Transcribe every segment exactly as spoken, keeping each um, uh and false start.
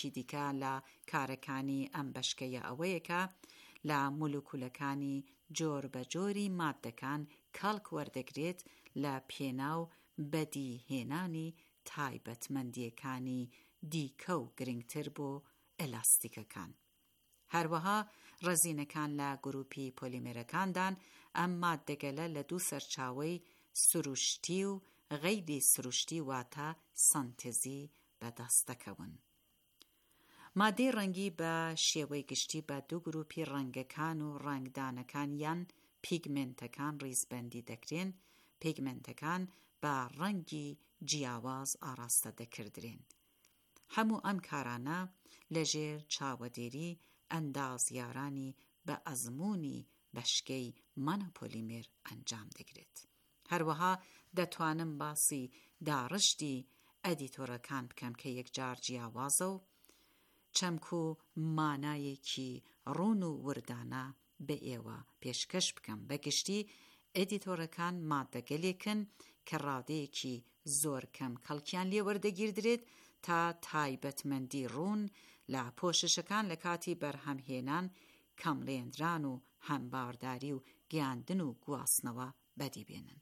دیکە لە کارەکانی ئەم بەشکەیە ئەوەیەکە لە مولکولەکانی جۆر بە جۆری مادەکان کەڵک وەردەگرێت لە پێناو بەدیهێنانی تایبەتمەندیەکانی دیکە و گرنگتر بۆ ئەلاستیکەکان. هەروەها ڕەزینەکان لە گروپی پۆلیمێرەکاندان ئەم مادەگەلە لە دوو سەرچاوەی سروشتی و غەیری سروشتی واتە سەنتێزی بەدەست دەکەون. مادەی ڕەنگی بە شێوەی گشتی بە دوو گروپی ڕەنگەکان و ڕەنگدانەکان یان پیگمنتەکان ڕیزبەندی دەکرێن. پیگمنتەکان بە ڕەنگی جیاواز ئاراستە دەکردرێن. هەموو ئەم کارانە لەژێر چاوەدێری ئەندازیارانی بە ئەزموونی بەشکەی مانۆپۆلیمێر ئەنجام دەگرێت. هەروەها دەتوانم باسی داڕشتی ئەدیتۆرەکان بکەم کە یەکجار جیاوازە و چەمک و مانایەکی ڕوون و وردانە بە ئێوە پێشکەش بکەم. بەگشتی ئەدیتۆرەکان مادەگەلێکن کە ڕادەیەکی زۆر کەم کەڵکیان لێ وەردەگیردرێت تا تایبەتمەندی ڕوون لە پۆششەکان لە کاتی بەرهەمهێنان کەمڵێنران و هەمبارداری و گەیاندن و گواستنەوە بەدی بێنن.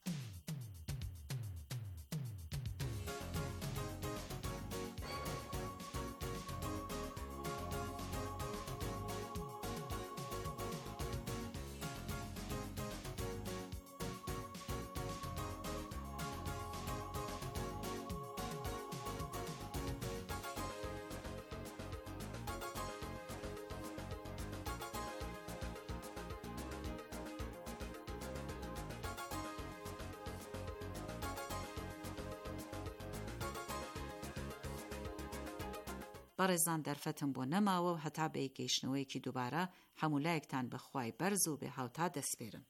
بەڕێزان دەرفەتم بۆ نەماوە و هەتا بە گەیشتنەوەیەکی دووبارە هەموو لایەکتان بەخوای بەرز و بێ هاوتا دەسپێرم.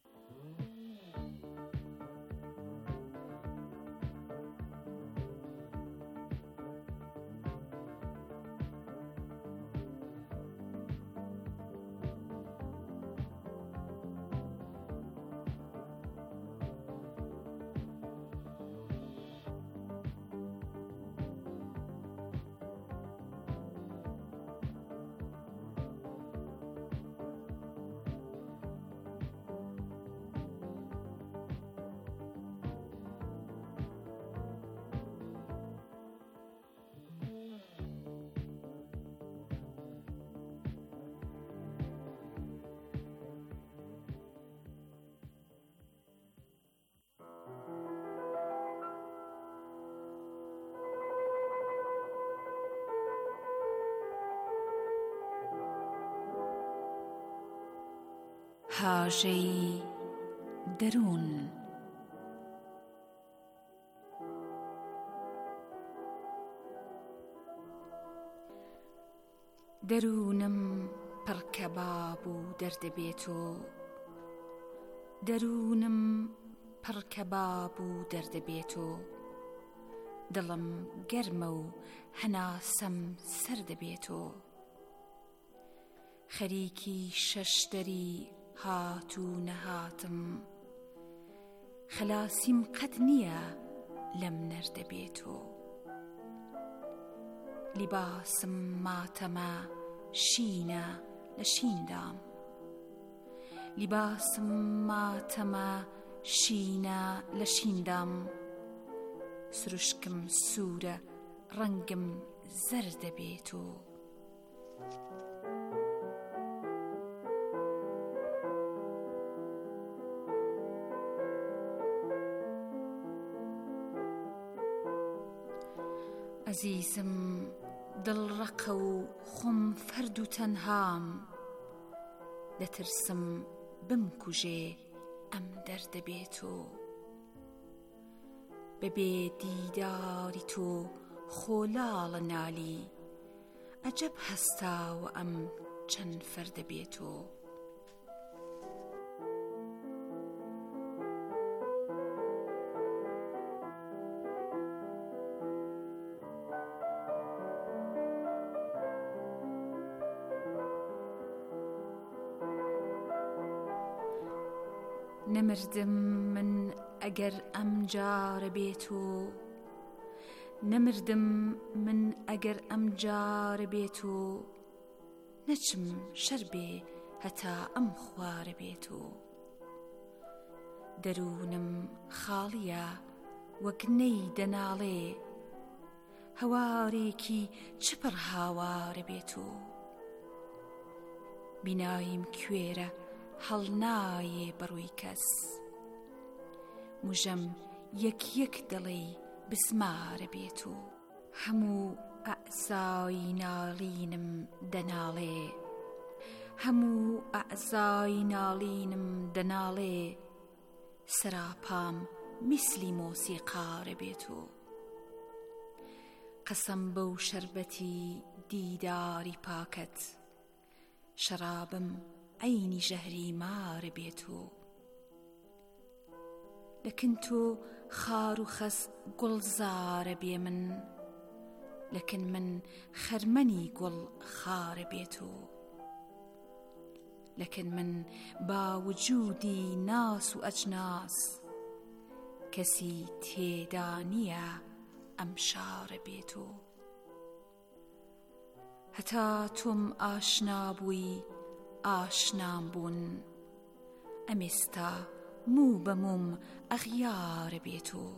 هاژەی دەروون. دەروونم پڕکەباب و دەردەبێت و دەروونم پڕکەباب و دەردەبێت و دڵم گەرمە و هەناسەم سەر دەبێت و خەریکی شەشدەری هات و نەهاتم خەلاسیم قەت نییە لەم نەردەبێت و لیباسم ماتەمە شینە لە شیندام لیباسم ماتەمە شینە لە شیندام سروشکم سوورە ڕەنگم زەردەبێت و عزیزم دڵڕەقە و خۆم فەرد و تەنهام دەترسم بمکوژێ ئەم دەردەبێت و بەبێ دیداری تۆ خۆلاڵە نالی ئەجەب هەستاوە ئەم چەند فەردەبێت و نەمردم من ئەگەر ئەم جارە بێت و نەمردم من ئەگەر ئەم جارە بێت و نەچم شەر بێ هەتا ئەم خوارە بێت و دەروونم خاڵیە وەک نەی دەناڵێ هەوارێکی چپڕ هاوارە بێت و بینایم کوێرە هەڵ نایێ بەڕووی کەس موژەم یەک یەک دڵی بسمارە بێت و هەموو ئەعزای ناڵینم دەناڵێ هەموو ئەعزای ناڵینم دەناڵێ سەراپام میسلی مۆسیقارە بێت و قەسەم بەو شەربەتی دیداری پاکەت شەرابم عەینی ژەهری مارە بێت و لەکن تۆ خار و خەس گوڵزارە بێ من لەکن من خەرمەنی گوڵ خارە بێت و لەکن من با وجودی ناس و ئەجناس کەسی تێدا نییە ئەم شارە بێت و هەتا تۆم ئاشنا بووی ئاشنام بوون ئەمێستا موو بە موم ئەغیارە بێت و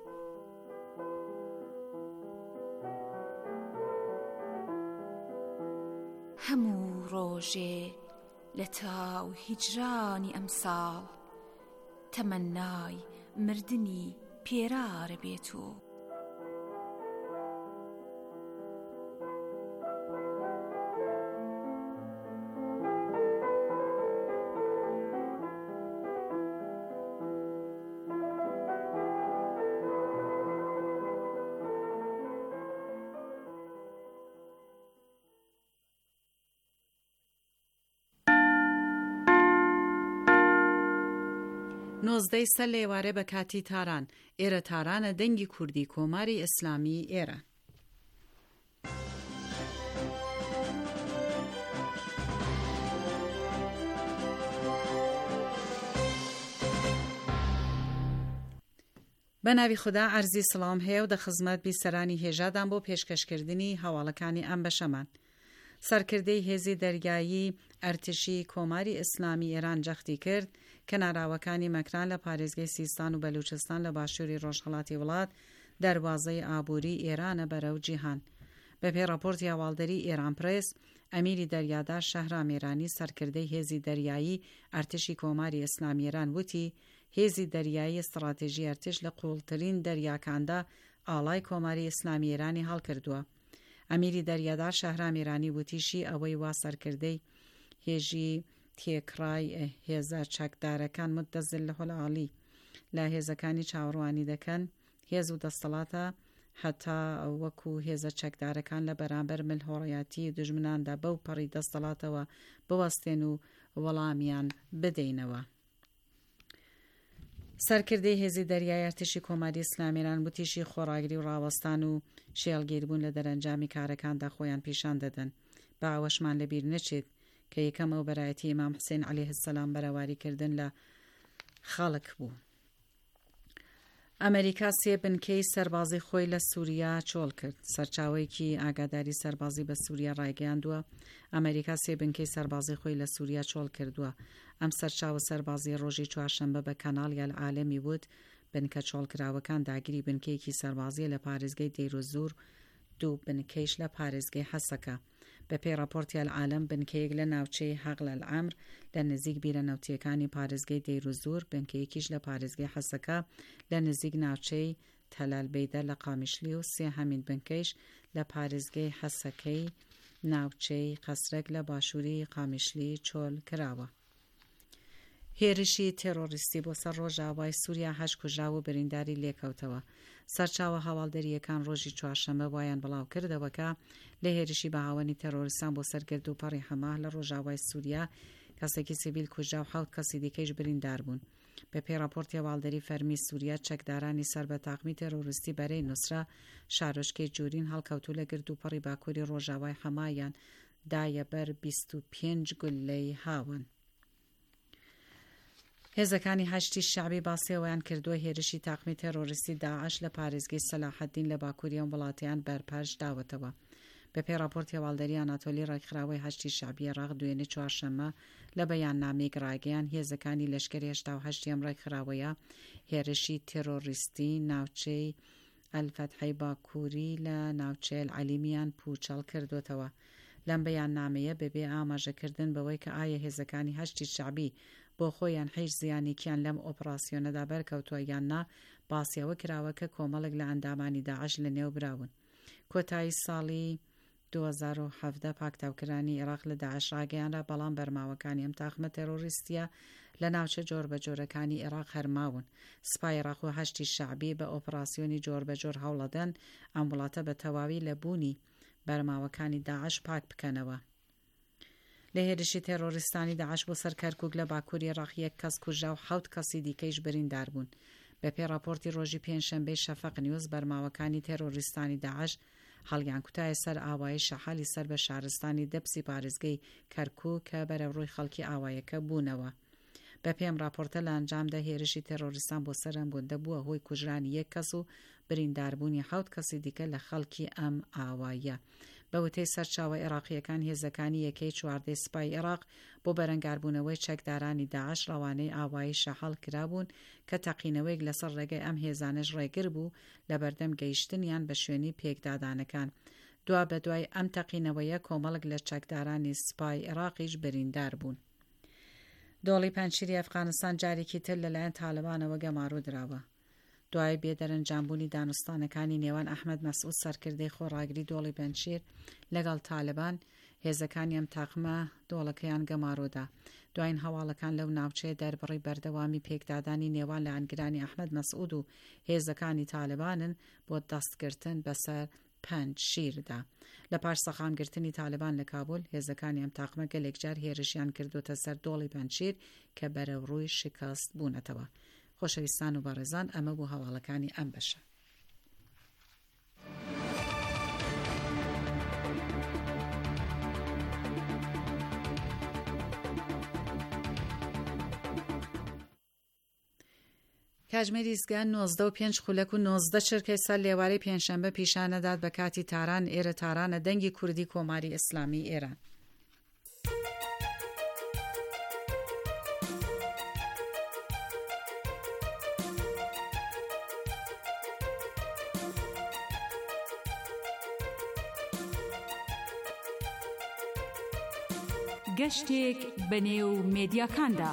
هەموو ڕۆژێ لە تاو هیجرانی ئەمساڵ تەمەنای مردنی پێرارە بێت و نۆزدەی سەر لێوارێ بە کاتی تاران. ئێرە تارانە دەنگی کوردی کۆماری ئیسلامی ئێرە. بە ناوی خوددا عەرزی سڵام هەیە و دەخزمەت بیسەرانی هێژادان بۆ پێشکەشکردنی هەواڵەکانی ئەم بەشەمان. سەرکردەی هێزی دەرگایی ئەرتشی کۆماری ئیسلامی ئێران جەختی کرد کە ناراوەکانی مەکران لە پارێزگای سیستان و بەلوچستان لە باشووری ڕۆژهەڵاتی وڵات دەروازەی ئابووری ئێرانە بەرەو جیهان. بەپێی ڕاپۆرتی هەواڵدەری ئێران پرێس، ئەمیری دەریادار شەهرام ئێرانی سەرکردەی هێزی دەریایی ئەرتشی کۆماری ئیسلامی ئێران وتی هێزی دەریایی استراتێژی ئەرتش لە قوڵترین دەریاکاندا ئاڵای کۆماری ئیسلامی ئێرانی هەڵکردووە. ئەمیری دەریادار شەهرام ئێرانی وتیشی ئەوەی وا سەرکردەی هێژی تێکڕای هێزە چەکدارەکان متدەزل لە هۆلعالی لە هێزەکانی چاوەڕوانی دەکەن هێز و دەستەڵاتە هەتا وەکو هێزە چەکدارەکان لە بەرامبەر ملهۆڕیاتی دژمناندا بەو پەڕی دەستەڵاتەوە بوەستێن و وەڵامیان بدەینەوە. سەرکردەی هێزی دەریای ئەرتشی کۆماری ئیسلامی ئێران وتیشی خۆڕاگری و ڕاوەستان و شێڵگیربوون لە دەرەنجامی کارەکاندا خۆیان پیشان دەدەن. با ئەوەشمان لەبیر نەچێت کە یەکەم ئەو بەرایەتی ئیمام حوسێن عەلەیه السەلام بەراواریکردن لە خەڵک بوو. ئەمریکا سێ بنکەی سەربازی خۆی لە سووریا چۆڵ کرد. سەرچاوەیەکی ئاگاداری سەربازی بە سووریا ڕایگەیاندووە ئەمریکا سێ بنکەی سەربازی خۆی لە سووریا چۆڵ کردووە. ئەم سەرچاوە سەربازی ڕۆژی چوارشەممە بە کەناڵیا لە عالەمی وت بنکە چۆڵکراوەکان داگیری بنکەیەکی سەربازیە لە پارێزگای دەیرۆزور، دوو بنکەیش لە پارێزگای حەسەکە. بە پێی راپۆرتی ئەلعالەم بنکەیەک لە ناوچەی حەقل ئەلعەمر لە نزیک بیرەنەوتیەکانی پارێزگای دەیرۆزور، بنکەیەکیش لە پارێزگای حەسەکە لە نزیک ناوچەی تەلالبەیدە لە قامیشلی و سێ هەمین بنکەیش لە پارێزگای حەسەکەی ناوچەی قەسرەک لە باشووری قامیشلی چۆل کراوە. هێرشی تێرۆریستی بۆ سەر ڕۆژاوای سووریا هەشت کوژرا و برینداری لێکەوتەوە. سەرچاوە هەواڵدەریەکان ڕۆژی چوارشەممە وایان بڵاو کردەوەکە لە هێرشی بەهاوەنی تێرۆریستان بۆ سەرگرد و پەڕی هەماه لە ڕۆژاوای سووریا کەسێکی سیڤیل کوژرا و حەوت کەسی دیکەیش بریندار بوون. بە پێی راپۆرتی هەواڵدەری فەرمی سووریا چەکدارانی سەر بە تاقمی تێرۆریستی بەرەی نووسرا شارۆچکەی جوورین هەڵکەوتو لە گرد و پەڕی باکووری ڕۆژاوای هەمایان دایە بەر بیست و پێنج گولەی هاون. هێزەکانی هەشتی شعبی باسیەوەیان کردووە هێرشی تاقمی تێرۆریستی داعش لە پارێزگای سەلاحەدین لە باکووریە وڵاتیان بەرپاش داوەتەوە. بەپێی راپۆرتی هەواڵدەری ئاناتۆلی ڕێکخراوەی هەشتی شعبی عێراق دوێنێ چوارشەممە لە بەیاننامەیەک ڕاگەیان هێزەکانی لەشکری هێشتا و هەشتی ئەم ڕێکخراوەیە هێرشی تێرۆریستی ناوچەی ئەلفەتحەی باکووری لە ناوچەی ئەلعەلیمیان پوچەڵ کردوتەوە. لەم بەیاننامەیە بەبێ ئاماژەکردن بەوەی کە ئایا هێزەکانی هەشتی شعبی بۆ خۆیان هیچ زیانێکیان لەم ئۆپراسیۆنەدا بەرکەوتووە یان نا باسیەوە کراوە کە کۆمەڵێک لە ئەندامانی داعش لە نێو براون. کۆتایی ساڵی دوو هەزار و هەڤدە پاکتاوکرانی عێراق لە داعش ڕاگەیانرا، بەڵام بەرماوەکانی ئەم تاقمە تێرۆریستیە لە ناوچە جۆربەجۆرەکانی عێراق هەرماون. سوپای عێراق و هەشتی شعبی بە ئۆپراسیۆنی جۆربەجۆر هەوڵەدەن ئەم وڵاتە بە تەواوی لە بوونی بەرماوەکانی داعش پاک بکەنەوە. لە هێرشی تێرۆریستانی داعش بۆ سەر کەرکووک لە باکووری عێراق یەک کەس کوژرا و حەوت کەسی دیکەیش بریندار بوون. بەپێی راپۆرتی ڕۆژی پێنجشەمبەی شەفەق نیوز، بەرماوەکانی تێرۆریستانی داعش هەڵیان کوتایە سەر ئاوایی شەحالی سەر بە شارستانی دەبسی پارێزگەی کەرکووک کە بەرەوڕووی خەڵکی ئاوایەکە بوونەوە. بەپێم راپۆرتە لە ئەنجامدا هێرشی تێرۆریستان بۆ سەرم گوندە بووە هۆی کوژرانی یەک کەس و برینداربوونی حەوت کەسی دیکە لە خەڵکی ئەم ئاوایە. بە وتەی سەرچاوە عێراقیەکان هێزەکانی یەکەی چواردەی سوپای عێراق بۆ بەرەنگاربوونەوەی چەکدارانی داعش ڕەوانەی ئاوایی شەحاڵ کرابوون کە تەقینەوەیک لەسەر ڕێگەی ئەم هێزانەش ڕێگر بوو لە بەردەم گەیشتنیان بە شوێنی پێکدادانەکان. دوا بە دوای ئەم تەقینەوەیە کۆمەڵک لە چەکدارانی سوپای عێراقیش بریندار بوون. دۆڵی پەنجشیری ئەفغانستان جارێکی تر لەلایەن تالبانەوە گەمارۆ دراوە. دوای بێدەرەنجامبوونی دانوستانەکانی نێوان ئەحمەد مەسعود سەرکردەی خۆڕاگری دۆڵی پەنجشیر لەگەڵ تالبان، هێزەکانی ئەم تاقمە دۆڵەکەیان گەمارۆدا. دوایین هەواڵەکان لەو ناوچەیە دەربڕی بەردەوامی پێکدادانی نێوان لە ئەنگرانی ئەحمەد مەسعود و هێزەکانی تالبانن بۆ دەستگرتن بەسەر پەنجشیردا. لە پاش سەخامگرتنی تالبان لە کابول، هێزەکانی ئەم تاقمە گەلێک جار هێرشیان کردوتە سەر دۆڵی پەنجشیر کە بەرەوڕووی شکست بوونەتەوە. خۆشەویستان و بەڕێزان، ئەمە بوو هەواڵەکانی ئەم بەشە. کاتژمێری ئیزگان نۆزدە و پێنج خولەک و نۆزدە چرکەی سەر لێوارەی پێنجشەمبە پیشانەدات بە کاتی تاران. ئێرە تارانە دەنگی کوردی کۆماری ئیسلامی ئێران. گەشتێک بەنێو مێدیاکاندا.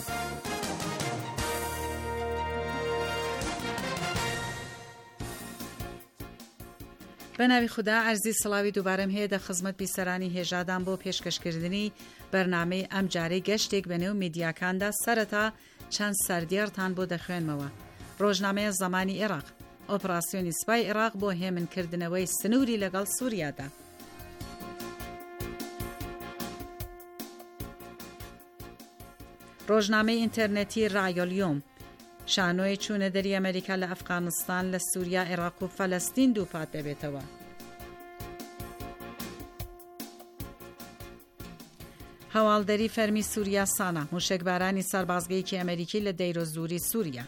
بەناوی خوددا ئەرزی سڵاوی دووبارەم هەیە دە خزمەت بیسەرانی هێژادان بۆ پێشکەشکردنی بەرنامەی ئەم جارەی گەشتێک بەنێو میدیاکاندا. سەرەتا چەند سەردێڕتان بۆ دەخوێنمەوە. ڕۆژنامەیە زەمانی عێراق، ئۆپراسیۆنی سوپای عێراق بۆ هێمنکردنەوەی سنووری لەگەڵ سووریادا. ڕۆژنامەی ئینتەرنێتی ڕایۆلیۆم، شانۆی چوونە دەری ئەمریکا لە ئەفغانستان لە سووریا، عێراق و فەلەستین دووپات دەبێتەوە. هەواڵدەری فەرمی سووریا سانە، موشکبارانی سەربازگەیەکی ئەمریکی لە دەیرۆزووری سووریا.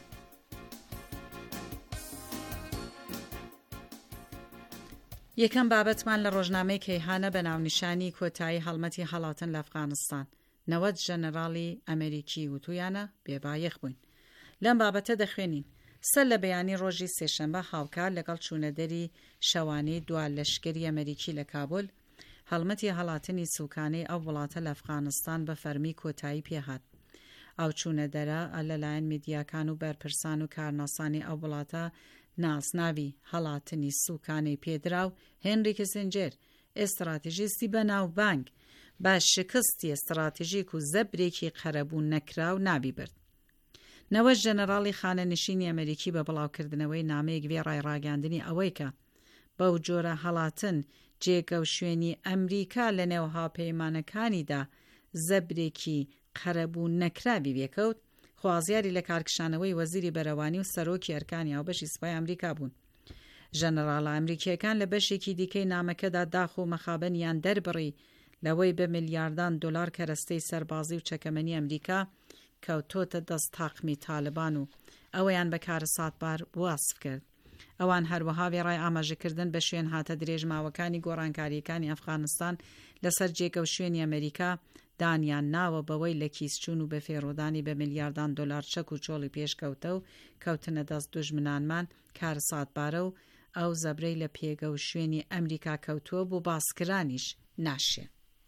یەکەم بابەتمان لە ڕۆژنامەی کەیهانە بە ناونیشانی کۆتایی هەڵمەتی هەڵاتن لە ئەفغانستان. نەوەت ژەنەراڵی ئەمریکی وتویانە بێبایەخ بووین. لەم بابەتە دەخوێنین. سەر لە بەیانی ڕۆژی سێشەمبە هاوکار لەگەڵ چوونەدەری شەوانەی دوا لەشکری ئەمریکی لە کابول، هەڵمەتی هەڵاتنی سوکانەی ئەو وڵاتە لە ئەفغانستان بە فەرمی کۆتایی پێهات. ئەو چوونەدەرە لەلایەن میدیاکان و بەرپرسان و کارناسانی ئەو وڵاتە ناسناوی هەڵاتنی سوکانەی پێدرا و هێنری کیسنجەر، ئێستراتیژیستی بەناوبانگ، بە شکستی ئێستراتیژیک و زەبرێکی قەرەبوو نەکراو نابی برد. نەوەت ژەنەراڵی خانەنشینی ئەمریکی بە بڵاوکردنەوەی نامەیەک وێ ڕایڕاگەاندنی ئەوەی کە بەو جۆرە هەڵاتن جێگە و شوێنی ئەمریکا لە نێو هاوپەیمانەکانیدا زەبرێکی قەرەبوو نەکراوی بێکەوت، خوازیاری لە کارکشانەوەی وەزیری بەرەوانی و سەرۆکی ئەرکانی هاوبەشی سوپای ئەمریکا بوون. ژەنەراڵە ئەمریکیەکان لە بەشێکی دیکەی نامەکەدا داخ و مەخابەنیان دەربڕی لەوەی بە میلیاردان دۆلار کەرەستەی سەربازی و چەکەمەنی ئەمریکا کەوتۆتە دەست تاقمی تالبان و ئەوەیان بەکارە ساتبار واسف کرد. ئەوان هەروەها وێڕای ئاماژەکردن بە شوێن هاتە درێژماوەکانی گۆڕانکاریەکانی ئەفغانستان لەسەر جێگە و شوێنی ئەمریکا دانیان ناوە بەوەی لە کیسچوون و بە فێڕۆدانی بە میلیاردان دۆلار چەک و چۆڵی پێشکەوتە و کەوتنە دەست دوژمنانمان کارە ساتبارە و ئەو زەبرەی لە پێگە و شوێنی ئەمریکا کەوتووە بۆ باسکرانیش ناشێ.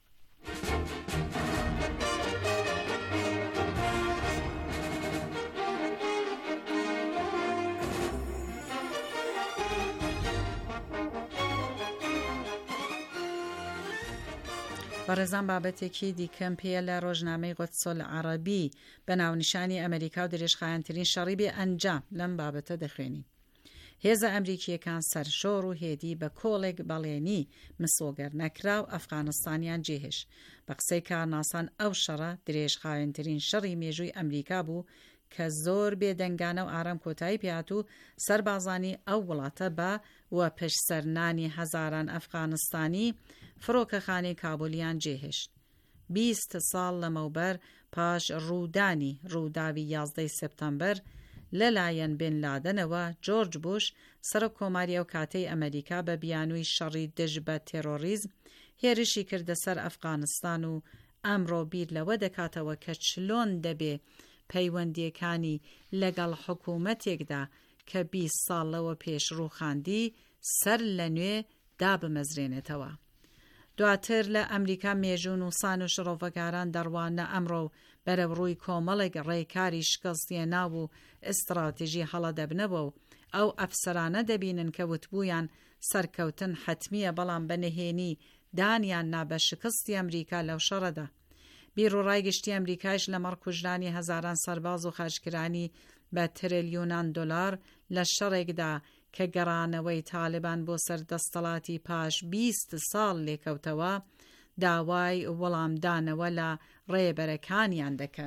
بەڕێزان بابەتێکی دیکەم پێە لە ڕۆژنامەی قودسۆل عەرەبی بە ناونیشانی ئەمریکا و درێژخایەنترین شەڕی بێ ئەنجام لەم بابەتە دەخوێنی. هێزە ئەمریکیەکان سەرشۆڕ و هێدی بە کۆڵێک بەڵێنی مسۆگەر نەکراو ئەفغانستانیان جێهێش. بە قسەی کارناسان ئەو شەڕە درێژخایەنترین شەڕی مێژووی ئەمریکا بوو کە زۆر بێدەنگانە و ئارام کۆتایی پێهات و سەربازانی ئەو وڵاتە بە وە پشسەرنانی هەزاران ئەفغانستانی فڕۆکەخانەی کابولیان جێهێشت. بیست ساڵ لەمەوبەر پاش ڕوودانی ڕووداوی یازدەی سپتەمبەر لەلایەن بن لادنەوە جۆرج بوش سەرۆک کۆماری ئەو کاتەی ئەمریکا بە بیانووی شەڕی دژ بە تێرۆریزم هێرشی کردە سەر ئەفغانستان و ئەمڕۆ بیر لەوە دەکاتەوە کە چلۆن دەبێ پەیوەندیەکانی لەگەڵ حکوومەتێکدا کە بیست ساڵەوە پێش ڕووخاندی سەر لە نوێ دابمەزرێنێتەوە. دواتر لە ئەمریکا مێژوون و سان و شڕۆڤەکاران دەڕوانە ئەمڕۆ بەرەو ڕووی کۆمەڵێک ڕێکاری شکستێنا و ئستراتیژی هەڵە دەبنەوە و ئەو ئەفسەرانە دەبینن کە وتبوویان سەرکەوتن حتمیە بەڵام بەنهێنی دانیان نابە شکستی ئەمریکا لەو شەڕەدا. بیرۆڕای گشتی ئەمریکایش لەمەڕ کوژرانی هەزاران سەرباز و خەشکرانی بە تریلیۆنان دۆلار لە شەڕێکدا کە گەڕانەوەی تالبان بۆ سەردەستەڵاتی پاش بیست ساڵ لێکەوتەوە داوای وەڵامدانەوە لە ڕێبەرەکانیان دەکەن.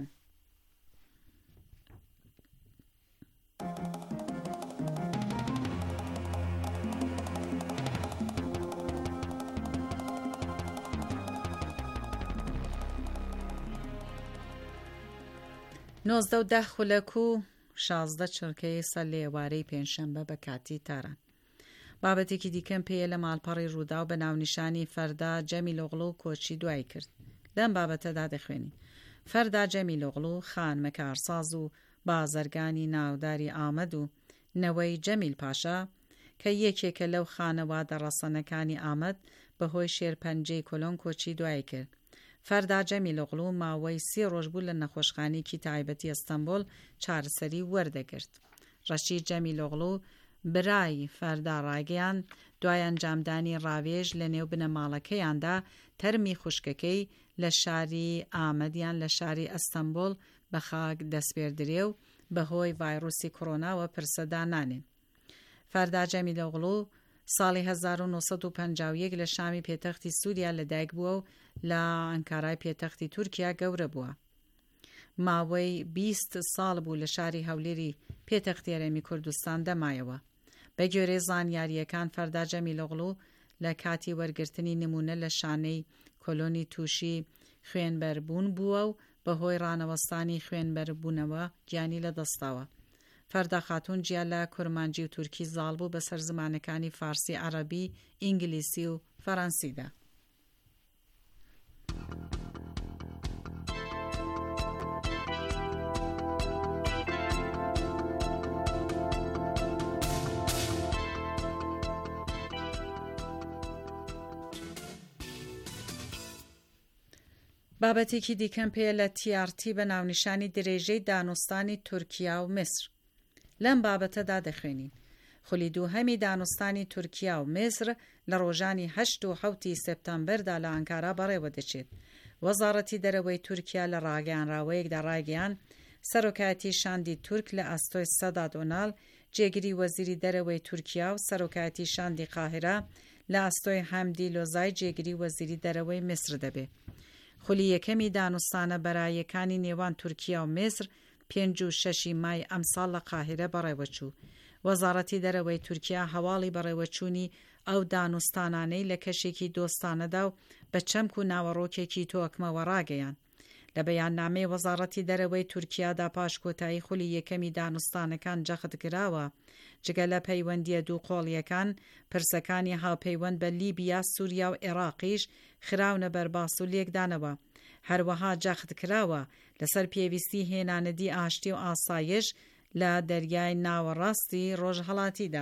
نۆزدە و دە خولەک و شازدە چرکەی سەر لێوارەی پێنجشەمبە بە کاتی تاران. بابەتێکی دیکەم پێیە لە ماڵپەڕی ڕوودا و بە ناونیشانی فەردا جەمیلۆغڵو و کۆچی دوای کرد. لەم بابەتەدا دەخوێنین. فەردا جەمیلۆغڵو خانمە کارساز و بازرگانی ناوداری ئامەد و نەوەی جەمیل پاشا کە یەکێکە لەو خانەوادە ڕەسەنەکانی ئامەد بەهۆی شێرپەنجەی کۆلۆن کۆچی دوای کرد. فەردا جەمیلۆغڵو ماوەی سی ڕۆژ بوو لە نەخۆشخانەیەکی تایبەتی ئەستەمبۆل چارەسەری وەردەگرت. ڕەشید جەمیلۆغڵو برای فەردا ڕاگەیان دوای ئەنجامدانی ڕاوێژ لە نێو بنەماڵەکەیاندا تەرمی خوشکەکەی لە شاری ئامەدیان لە شاری ئەستەمبۆل بە خاک دەستپێردرێ و بەهۆی ڤایرۆسی کۆڕۆناوە پرسەدانانێن. فەردا جەمیلۆغڵو ساڵی هەزار و نۆسەد و پەنجا و یەک لە شامی پێتەختی سووریا لەدایک بووە و لە ئەنکارای پێتەختی تورکیا گەورە بووە. ماوەی بیست ساڵ بوو لە شاری هەولێری پێتەختی هەرێمی کوردستان دەمایەوە. بە گوێرەی زانیاریەکان فەردا جەمیلۆغڵو لە کاتی وەرگرتنی نمونە لە شانەی کۆلۆنی تووشی خوێنبەربوون بووە و بەهۆی ڕانەوەستانی خوێنبەربوونەوە گیانی لە دەستاوە. فەردا خاتوون جیا لە کورمانجی و تورکی زاڵ بوو بەسەر زمانەکانی فارسی، عەرەبی، ئینگلیسی و فەڕەنسیدا. بابەتێکی دیکەم پێ لە تی ئار تی بە ناونیشانی درێژەی دانوستانی تورکیا و میسر. لەم بابەتەدا دەخوێنین. خولی دووهەمی دانوستانی تورکیا و میسر لە ڕۆژانی هەشت و حەوتی سپتەمبەردا لە ئەنکارا بەڕێوە دەچێت. وەزارەتی دەرەوەی تورکیا لە ڕاگەیانراوەیەکدا ڕاگەیان سەرۆکایەتی شاندی تورک لە ئەستۆی سەدا دۆناڵ جێگیری وەزیری دەرەوەی تورکیا و سەرۆکایەتی شاندی قاهرە لە ئەستۆی حەمدی لۆزای جێگیری وەزیری دەرەوەی میسر دەبێت. خولی یەکەمی دانوستانە بەرایەکانی نێوان تورکیا و میسر پێنج و شەشی مای ئەمساڵ لە قاهرە بەڕێوەچوو. وەزارەتی دەرەوەی تورکیا هەواڵی بەڕێوەچوونی ئەو دانوستانانەی لە کەشێکی دۆستانەدا و بە چەمک و ناوەڕۆکێکی تۆکمەوە ڕاگەیان. لە بەیاننامەی وەزارەتی دەرەوەی تورکیادا پاش کۆتایی خولی یەکەمی دانوستانەکان جەخت کراوە جگە لە پەیوەندیە دوو قۆڵیەکان پرسەکانی هاوپەیوەند بە لیبیا، سووریا و عێراقیش خراونە بەرباس و لێکدانەوە. هەروەها جەخت کراوە لەسەر پێویستی هێنانەدی ئاشتی و ئاسایش لە دەریای ناوەڕاستی ڕۆژهەڵاتیدا.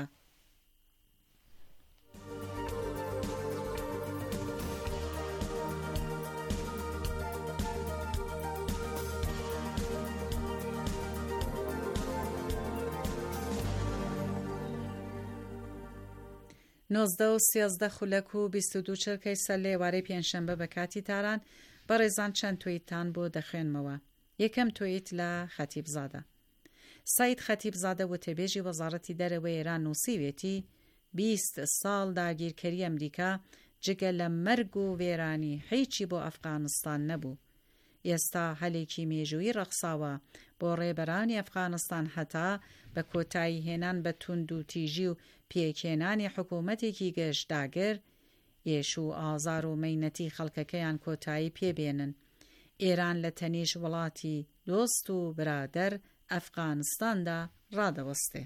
نۆزدە و سیازدە خولەک و بیست و دوو چرکەی سەر لە ئێوارەی پێنجشەمبە بە کاتی تاران بەڕێزان چەند تویتان بۆ دەخوێنمەوە. یەکەم تویت لە خەتیبزادە. سعید خەتیبزادە وتەبێژی وەزارەتی دەرەوەی ئێران نووسیوێتی بیست ساڵ داگیرکەری ئەمریکا جگە لە مەرگ و وێرانی هیچی بۆ ئەفغانستان نەبوو. ئێستا هەلێکی مێژووی ڕەخساوە بۆ ڕێبەرانی ئەفغانستان هەتا بە کۆتایی هێنان بە توند و تیژی و پێکێنانی حکوومەتێکی گەشتداگر ئێش و ئازار و مەینەتی خەڵکەکەیان کۆتایی پێبێنن. ئێران لە تەنیش وڵاتی دۆست و برادەر ئەفغانستاندا ڕادەوەستێ.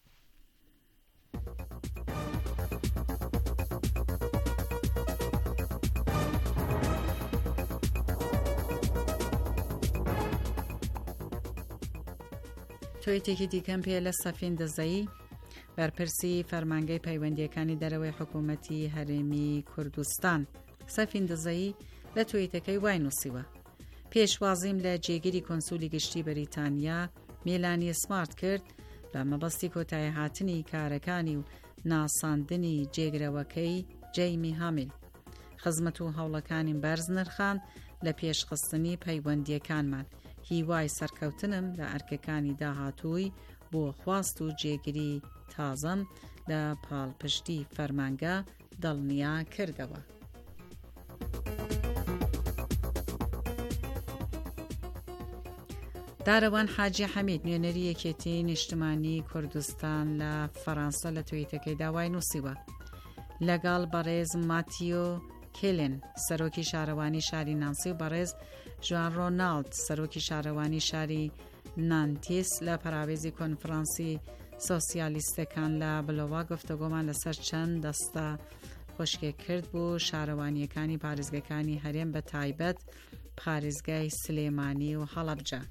تویتێکی دیکەم پێ لە سەفین دزایی بەرپرسی فەرمانگەی پەیوەندیەکانی دەرەوەی حکوومەتی هەرێمی کوردستان. سەفین دزایی لە تویتەکەی وای نووسیوە پێشوازیم لە جێگیری کۆنسولی گشتی بەریتانیا میلانی سمارت کرد بە مەبەستی کۆتایی هاتنی کارەکانی و ناساندنی جێگرەوەکەی جەیمی هامیل. خزمەت و هەوڵەکانی بەرز نرخان لە پێشخستنی پەیوەندیەکانمان. هیوای سەرکەوتنم لە ئەرکەکانی داهاتووی بۆ خواست و جێگیری تازەم لە پاڵپشتی فەرمانگە دڵنیا کردەوە. دارەوان حاجی حەمید نوێنەری یەکێتی نیشتمانی کوردستان لە فەڕەنسا لە تویتەکەی داوای نووسیوە لەگەڵ بەڕێز ماتیۆ کێلن سەرۆکی شارەوانی شاری نانسی و بەڕێز ژوان ڕۆناڵد سەرۆکی شارەوانی شاری نانتیس لە پەراوێزی کۆنفرانسی سۆسیالیستەکان لە بلۆوا گفتەگۆمان لەسەر چەند دەستە خۆشکێ کرد بوو شارەوانیەکانی پارێزگەکانی هەرێم بە تایبەت پارێزگای سلێمانی و هەڵەبجە.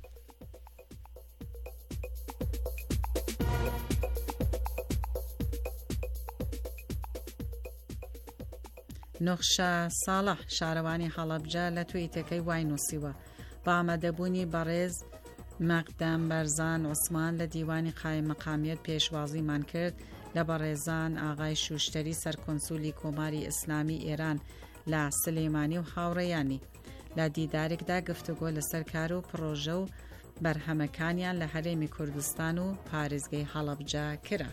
نوخشە ساڵح شارەوانی هەڵەبجە لە تویتەکەی وای نووسیوە بە ئامادەبوونی بەڕێز مەقدەم بەرزان عوسمان لە دیوانی قایم مەقامیەت پێشوازیمان کرد لە بەڕێزان ئاغای شوشتەری سەرکۆنسولی کۆماری ئیسلامی ئێران لە سلێمانی و هاوڕێیانی لە دیدارێکدا گفتوگۆ لەسەر کار و پرۆژە و بەرهەمەکانیان لە هەرێمی کوردستان و پارێزگەی هەڵەبجە کرا.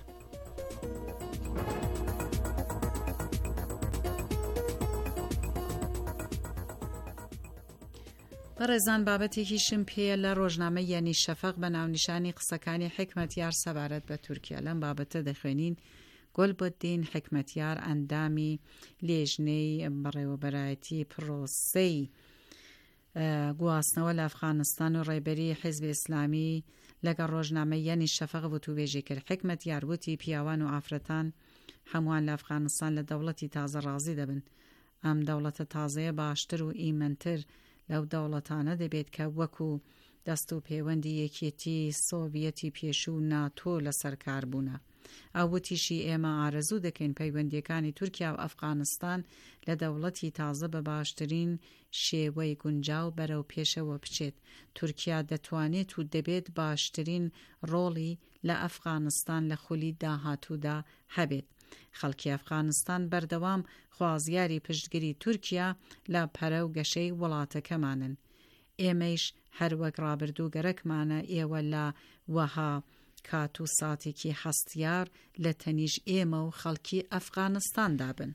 بەڕێزان بابەتێکیشم پێیە لە ڕۆژنامە یەنی شەفەق بە ناونیشانی قسەکانی حکمەتیار سەبارەت بە تورکیا. لەم بابەتە دەخوێنین گۆلبودین حکمەتیار ئەندامی لێژنەی بەڕێوەبەرایەتی پرۆسەی گواستنەوە لە ئەفغانستان و ڕێبەری حیزبی ئیسلامی لەگەڵ ڕۆژنامە یەنی شەفەق وتوبێژی کرد. حکمەتیار وتی پیاوان و ئافرەتان هەمووان لە ئەفغانستان لە دەوڵەتی تازە ڕازی دەبن. ئەم دەوڵەتە تازەیە باشتر و ئیمەنتر لەو دەوڵەتانە دەبێت کە وەکو دەست و پەیوەندی یەکێتی سۆڤیەتی پێشوو ناتۆ لەسەر کار بوونە. ئەوتیشی ئێمە ئارەزوو دەکەین پەیوەندیەکانی تورکیا و ئەفغانستان لە دەوڵەتی تازە بە باشترین شێوەی گونجاو بەرەو پێشەوە بچێت. تورکیا دەتوانێت و دەبێت باشترین ڕۆڵی لە ئەفغانستان لە خولی داهاتوودا هەبێت. خەڵکی ئەفغانستان بەردەوام خوازیاری پشتگیری تورکیا لە پەرە و گەشەی وڵاتەکەمانن. ئێمەیش هەروەک ڕابردوو گەرەکمانە ئێوە لە وەها کات و ساتێکی هەستیار لە تەنیش ئێمە و خەڵکی ئەفغانستاندا بن.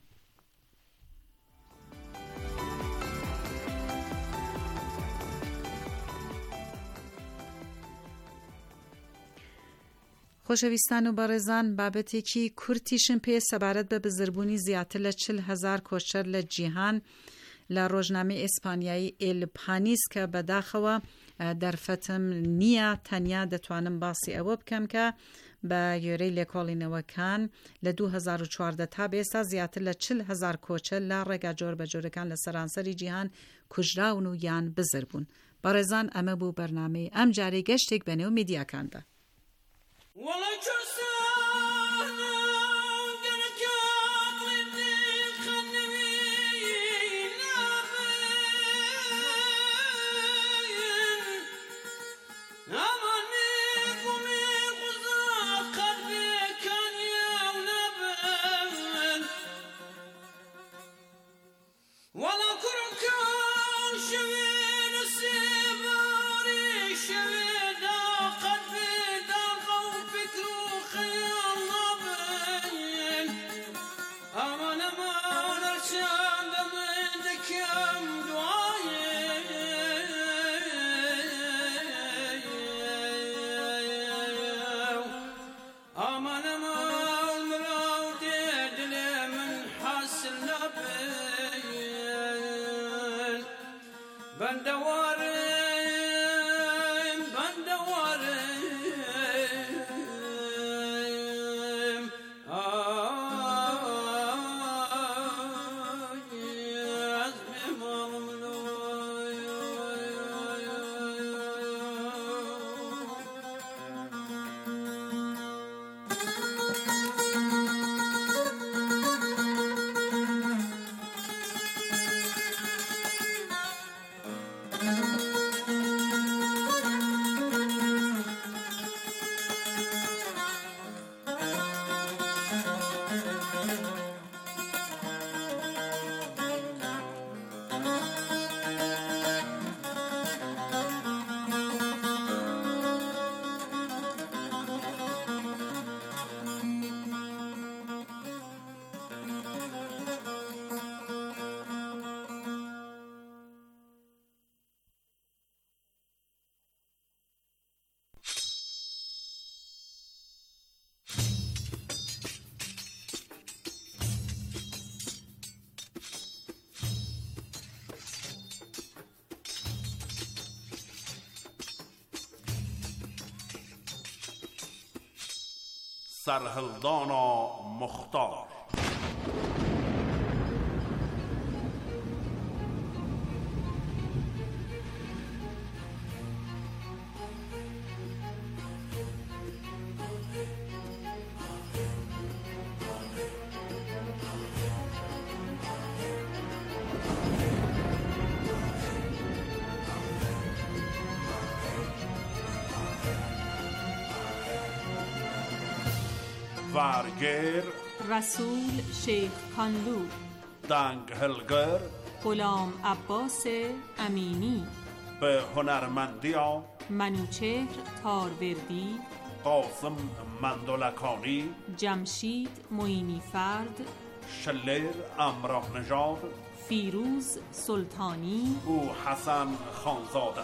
خۆشەویستان و بەڕێزان بابەتێکی کورتیشم پێ سەبارەت بە بزربوونی زیاتر لە چل هەزار کۆچەر لە جیهان لە ڕۆژنامەی ئیسپانیایی ئێل پانیس کە بەداخەوە دەرفەتم نییە تەنیا دەتوانم باسی ئەوە بکەم کە بە گوێرەی لێکۆڵینەوەکان لە دوو هەزار و چواردە تا بێستا زیاتر لە چل هەزار کۆچە لە ڕێگا جۆر بە جۆرەکان لە سەرانسەری جیهان کوژراون و یان بزر بوون. بەڕێزان ئەمە بوو بەرنامەی ئەم جارەی گەشتێک بەنێو میدیاکاندا. سرهلدانا مختار. وارگر رسول شیخ کانلو، دنگ هلگر غلام عباس امینی، به هنرمندی منوچهر تاروردی، قاسم مندلکانی، جمشید معینی فرد، شلر امراه نژاد، فیروز سلطانی او حسن خانزاده.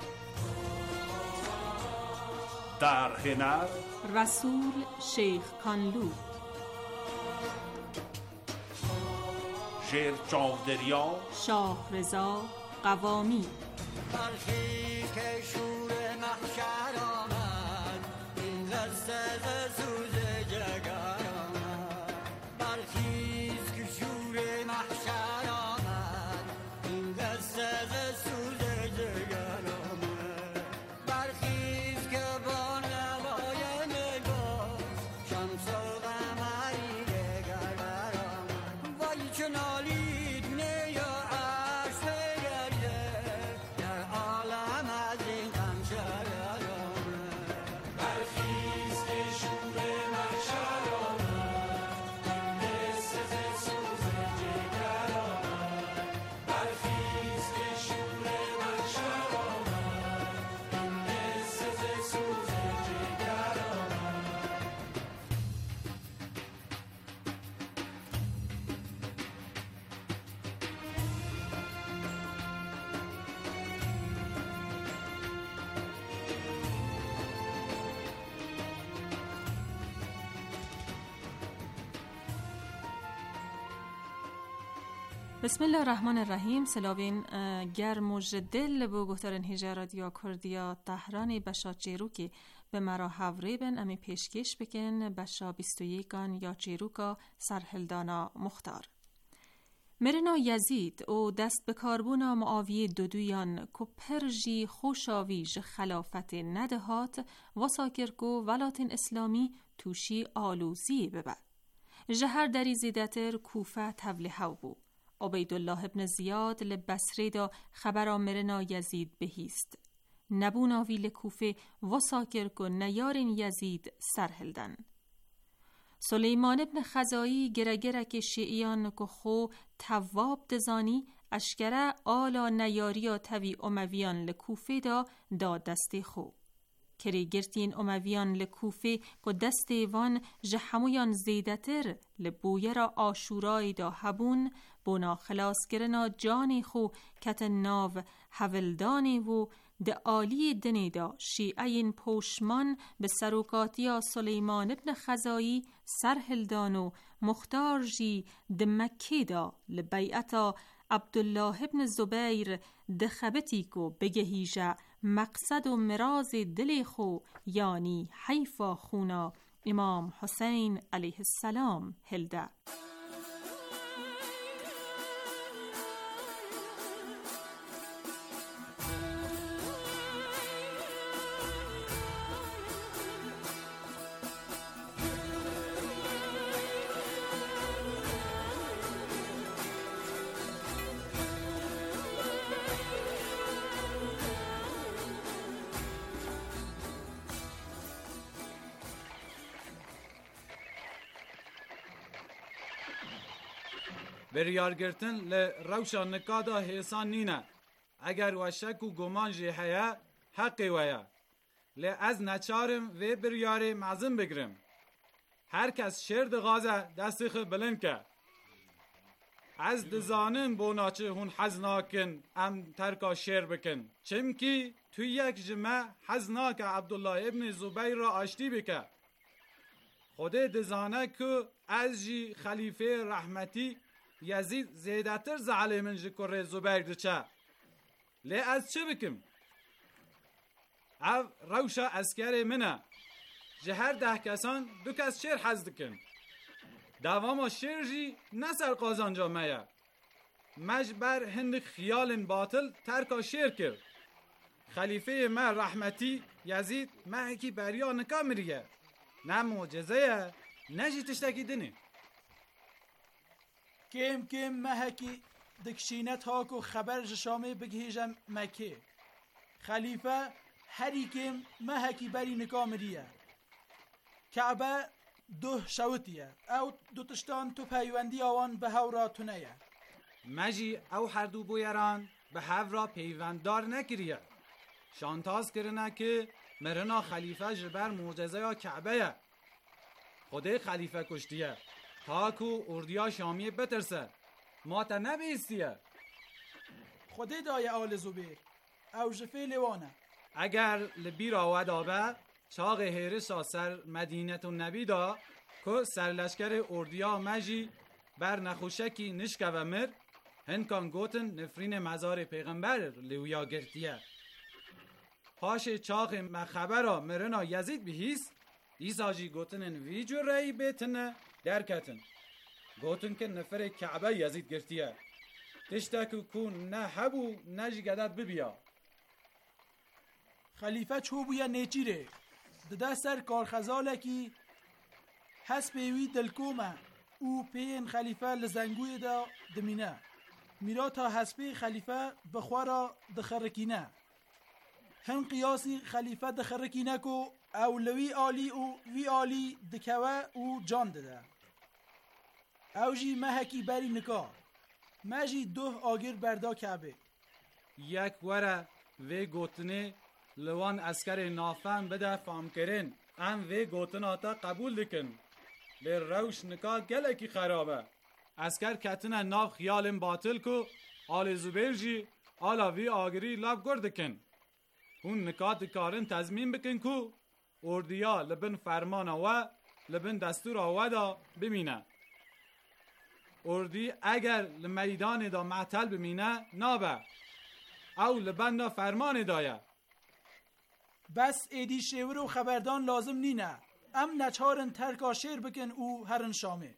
در هنر رسول شیخ کانلو، شیر چاودریا شاه رضا قوامی. برخی که شور محشر آمد، این لذت سوز جگر آمد. برخیز که شور محشر آمد، این لذت سوز جگر آمد. برخیز که با نوای نگاه شمس و قمری دگر برآمد. وای چه نالید نی و عرش بگرده، در عالم از این غم شرر آمد. برخیز که شور بسم الله الرحمن الرحیم. سلاوین گرم و جدل بو گفتارن هیجا رادیو کردیا تهران بشا چیروکی به مرا هوری بن امی پیشکش بکن بشا بیست و یکان یا چیروکا سرهلدانا مختار. مرنا یزید او دست به کاربونا معاویه دودویان که پرژی خوشاویج خلافت ندهات و ساکرکو ولاتن اسلامی توشی آلوزی ببد. جهر دری زیدتر کوفه تبلیحو بو. عبیدالله ابن زیاد لبسری دا خبر مرنا یزید بهیست. نبوناوی لکوفه و ساکرکو نیارین یزید سرهلدن. سلیمان ابن خزایی گرگره که شیعیان که خو تواب دزانی اشکره آلا نیاریا توی امویان لکوفه دا دا دست خو. کری گرتین امویان لکوفه که دست وان جحمویان زیدتر لبویر آشورای دا هبون بنا خلاص کرنا جانی خو کت ناو حولدانی و ده آلی دنی دا شیعین پوشمان به سروکاتیا سلیمان ابن خزایی سرهلدان و مختار جی ده مکی دا لبیعتا عبدالله ابن زبیر ده خبتی کو بگهیجه مقصد و مراز دل خو یعنی حیفا خونا امام حسین علیه السلام هلده. بریارگرتن ل روشا نکادا حسان نینه اگر و شک و گمان جی حیا حقی ویا ل از نچارم و بریار معظم بگرم هر کس شرد غازه دستخ بلند که از دزانن بوناچه هون حزناکن ام ترکا شیر بکن چمکی تو یک جمع حزناک عبدالله ابن زبیر را آشتی بکه خود دزانه که از جی خلیفه رحمتی یزید زیدتر زعلی من جکر زبیر دچه لی از چه بکم؟ او روشا اسکر منه جهر ده کسان دو کس شیر حزد کن دواما شیر جی نسر قازان جامعه مجبر هند خیال باطل ترکا شیر کرد خلیفه ما رحمتی یزید ما اکی بریا نکا مریه نه معجزه نه جی تشتکی دنی کم کم مهکی دکشینت هاکو خبر جشامه بگهیجم مکه خلیفه هری کم مهکی بری نکامریه کعبه دو شوتیه او دو تشتان تو پیوندی آوان به هورا تونیه مجی او هر دو بویران به هورا پیونددار نکریه شانتاز کرنه که مرنا خلیفه جبر معجزه یا کعبه خود خلیفه کشتیه تاکو اردیا شامی بترسه ما تا نبیستیه خود دای آل زبیر او جفه لیوانه اگر لبیر آود آبه چاق هیرسا سر مدینت و نبی دا که سرلشکر اردیا مجی بر نخوشکی نشکه و مر هنکان گوتن نفرین مزار پیغمبر لیویا گرتیه پاش چاق مخبرا مرنا یزید بهیست ایسا جی گوتن وی جو رئی بیتنه درکتن گوتن که نفر کعبه یزید گرتیه تشتکو کون نه هبو نجی گدت ببیا خلیفه چوبویا نیچیره دده سر کارخزاله کی حس پیوی دلکومه او پین خلیفه لزنگوی دا دمینه میرا تا حسبی خلیفه بخوارا دخرکینه هم قیاسی خلیفه دخرکینه کو اولوی آلی و وی آلی دکوه و جان دده او جی مهکی بری نکا مجی دو آگر بردا کعبه یک وره وی گوتنه لوان اسکر نافن بده فام کرن ام وی گوتنا تا قبول دکن لی روش نکا گلکی خرابه اسکر کتنه ناف خیال باطل کو آل زبیر جی آلا وی آگری لاب گردکن اون نکات کارن تضمین بکن کو اردیا لبن فرمان و لبن دستور آودا بمینه اردی اگر لمیدان دا معتل بمینه نابه او لبنده فرمان دایه. بس ایدی شیور و خبردان لازم نینه. ام نچارن ترکا شیر بکن او هرن شامه.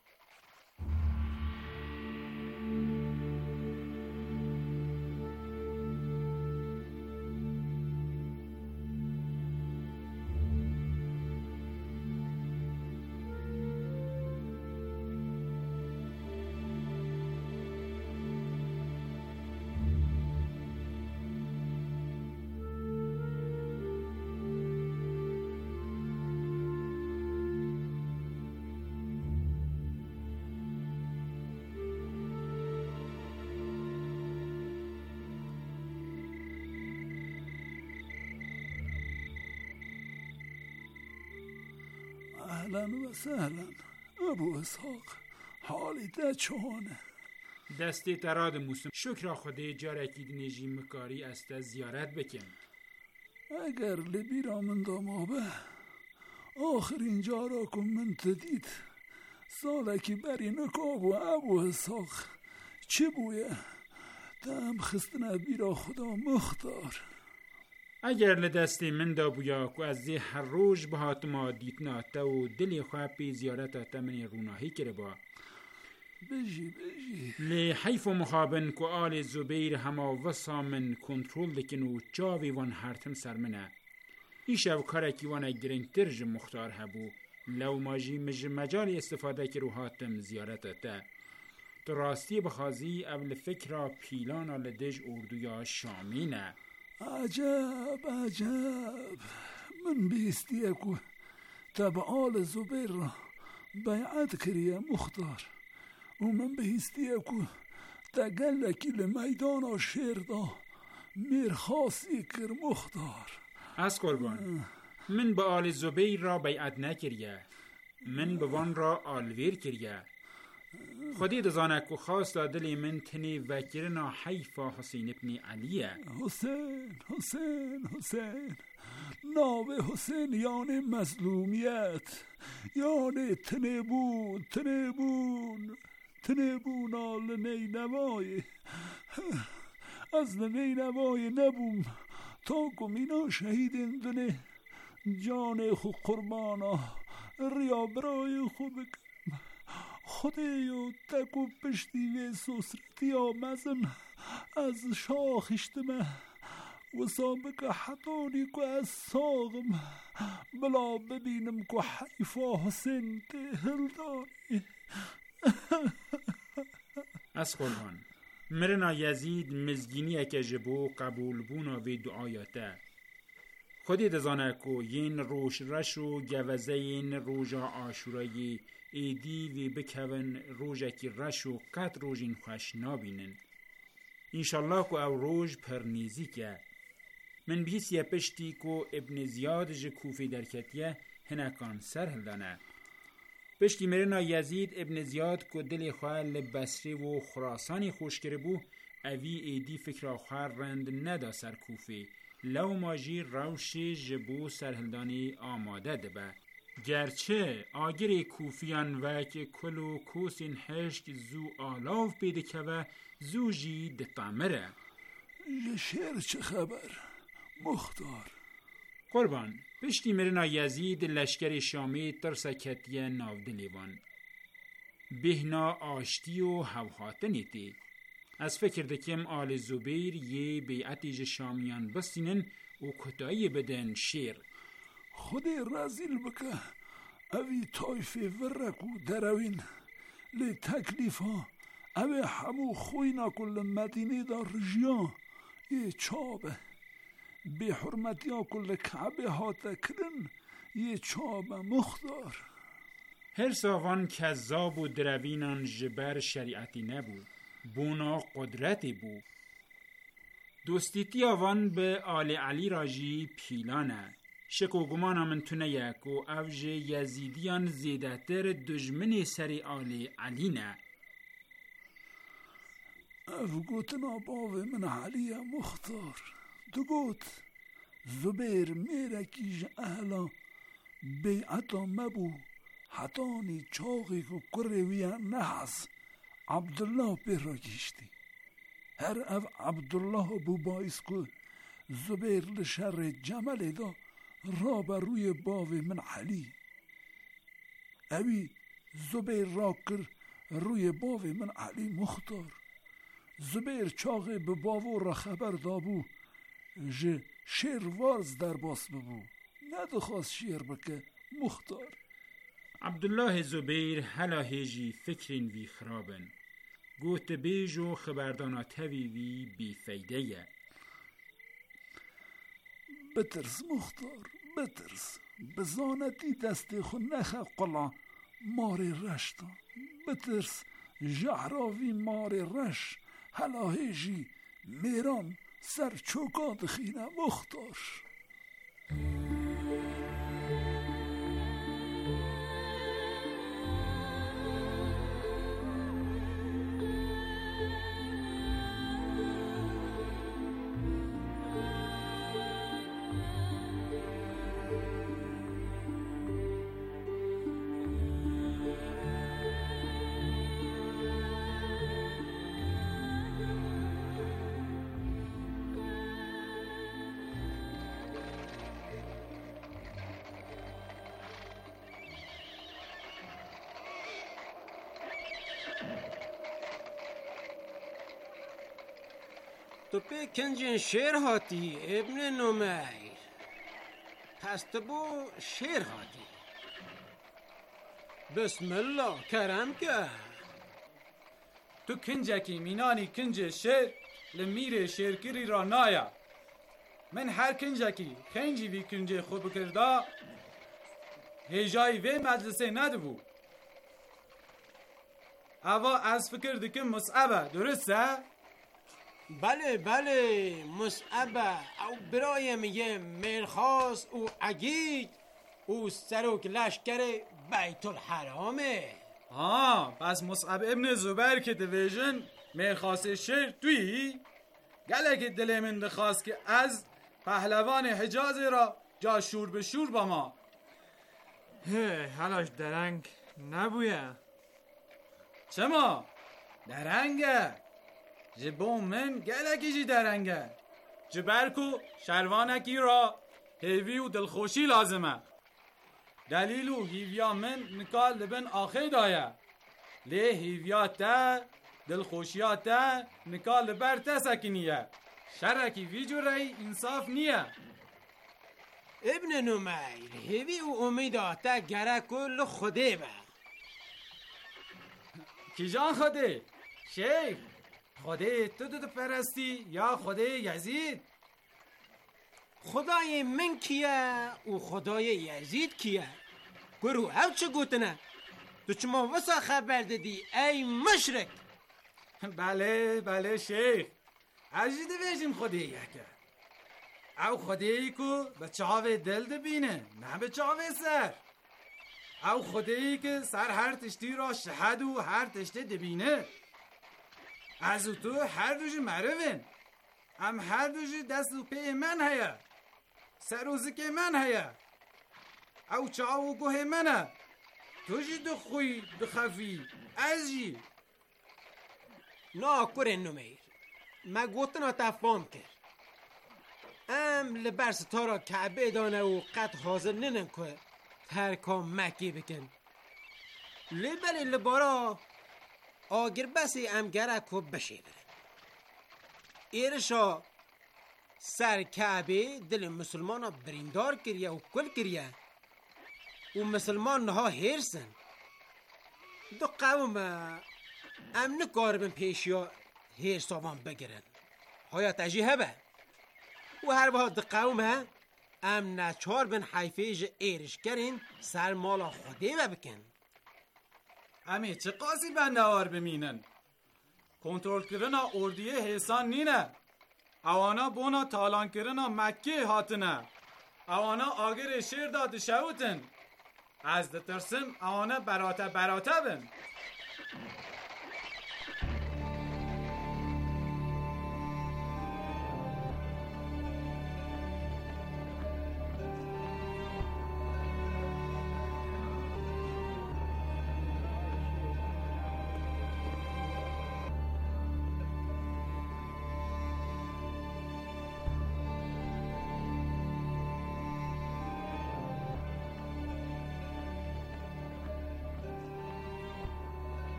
اهلا و سهلا ابو اسحاق، حالی ده چونه؟ دستی تراد موسم شکر خودی جارکی دنیجی مکاری است زیارت بکن. اگر لبیرا من دامابه آخرین جارا کن من تدید سالکی بری نکاب و ابو اسحاق چه بویه؟ دم خستنه بیرا خدا مختار. اگر لدستی من دا بویا که از زی هر روز به هاتما دیتنا تا و دلی خواه پی زیارت تا منی روناهی کرده با بجی بجی لی حیف و مخابن که آل زبیر هما وصا من کنترول دکن و چاوی وان هرتم سر منه. ایشه و کارکی وان گرنگ ترج مختار هبو لو ماجی مج مجال استفاده که رو هاتم زیارت تا تو راستی بخوازی اول فکر پیلانا لدج اردویا شامینه. عجب عجب، من بیستی اکو تبع آل زبیر را بیعت کریه مختار و من بیستی اکو تگلکی لمیدان شیر دا میر خاصی کر مختار. از قربان من به آل زبیر را بیعت نکریه، من به وان را آلویر کریه. خودی دزانه که خواست دلی من تنی وکرنا حیفا حسین ابن علیه. حسین حسین حسین ناو حسین یعنی مظلومیت، یعنی تنبون تنبون تنبون آل نینوای. از نینوای نبوم تا کمینا شهید دنه جان خو قربانا ریا برای خو بکن. خدایو تکو پشتی و سسرتی آمزن از شاخشتمه و سابق حتانی که از ساغم بلا ببینم که حیفا حسین تهل داری. از قربان مرنا یزید مزگینی که جبو قبول بونا و دعایاته. خودی دزانه که ین روش رشو گوزه ین روژا آشورایی ایدی وی بکون روژا کی رشو قط روژین خوش نابینن. انشالله که او روژ پرنیزی که من بیسی پشتی که ابن زیاد جه کوفی درکتیه هنکان سر هلدانه. پشتی مرنا یزید ابن زیاد که دل خواه لبسری و خراسانی خوش کرده بو اوی ایدی فکر خواه رند ندا سر کوفی لو ماجی روشی جبو سرهلدانی آماده دبه. گرچه آگری کوفیان وک کلو کوسین هشت زو آلاف پیده که و زو جی دتامره. یه شعر چه خبر مختار؟ قربان پشتی مرنا یزید لشکر شامی ترسکتیه ناودلیوان بهنا آشتی و هوهاتنی تی. از فکر دکم آل زبیر یه بیعتیج شامیان بستینن و کتایی بدن شیر. خود رازیل بکه اوی طایفه ورکو دروین لی تکلیفا اوی همو خوینا کل مدینه دا رجیان یه چابه به حرمتی ها کل کعبه ها تکرن یه چابه مختار. هر ساوان کذاب و دروینان جبر شریعتی نبود، بونا قدرتی بود. دوستیتی آوان به آل علی راجی پیلانه. شک و گمان من تونه یک و اوج یزیدیان زیدتر دجمن سری آل علی نه. او گوتنا باوه من علی مختار. دو گوت زبیر میرکیج اهلا بیعتا مبو حتانی چاقی که کرویه نحس عبدالله برا گشتی. هر او عبدالله بو باعث که زبیر لشر جمل دا را بر روی باو من علی. اوی زبیر را کر روی باو من علی مختار. زبیر چاقه به باو را خبر دابو ج شیر وارز در باس ببو ندخواست شیر بکه مختار. عبدالله زبیر هلا هیجی فکرین وی خرابن گوت بیج و خبردانات هوی وی بی فیده یه. بترس مختار بترس بزانتی دستی خو نخه قلا ماری رشتا. بترس جعراوی ماری رش هلا هیجی میران سر چوکا دخینه مختار. تو پی کنجن شیر هاتی ابن نمیر. پس تو بو شیر هاتی. بسم الله کرم که تو کنجکی مینانی کنج شیر لمیر شیرکری را نایا. من هر کنجکی خنجی وی کنج خوب کرده هیجای وی مجلسه ندبو. اوا از فکر دکم مصعبه درسته؟ بله بله مصعبه او برای میگه مرخاص او عگید او سروک لشکر بیت الحرامه. آه پس مصعب ابن زبیر که دویژن مرخاص شیر توی گله که دل من دخواست که از پهلوان حجاز را جا شور به شور با ما. هی حالاش درنگ نبویه. چما؟ درنگه جبون من گلکی جی درنگه جبرکو شروانکی را هیوی و دلخوشی لازمه. دلیلو هیویا من نکال لبن آخی دایه لی هیویا تا دلخوشیا تا نکال لبر تا سکنیه. شرکی وی جو رای انصاف نیه. ابن نمیر هیوی و امیدا تا گرکو لخوده با. کی جان خوده؟ شیخ خدای تو دو پرستی یا خدای یزید؟ خدای من کیه و خدای یزید کیه؟ گرو او چه گوتنه؟ تو چما وسا خبر دادی ای مشرک؟ بله بله شیخ عجیده بیشیم خدای یکه او خدایی که به چاوه دل دبینه نه به چاوه سر. او خدایی که سر هر تشتی را شهد و هر تشتی دبینه. از تو هر دوشی مروین ام هر دوشی دست و پی من هیا سروزی که من هیا او چاو گوه منه توشی دو خوی دو خفی از جی نا کرن نمیر ما گوتنا تفام کرد ام لبرس تارا کعبه دانه و قد حاضر ننن که ترکا مکی بکن لبلی لبارا آگر بسی ام گرکو بشه برن. ایرشا سر کعبه دل مسلمان ها بریندار کریه و کل کریه و مسلمان ها هرسن. دو قوم ام نکاربن پیشیا هرساوان بگرن های تجیه هبه و هر وقت دو قوم ام نچار بن حیفیج ایرش کرین سر مالا خوده بکن. امی چه قاسی بندهار بمینن کنترل کرنا اردیه حسان نینه. اوانا بونا تالان کرنا مکه هاتنه. اوانا آگر شیر داد شوتن از دترسم اوانا براته براته بن.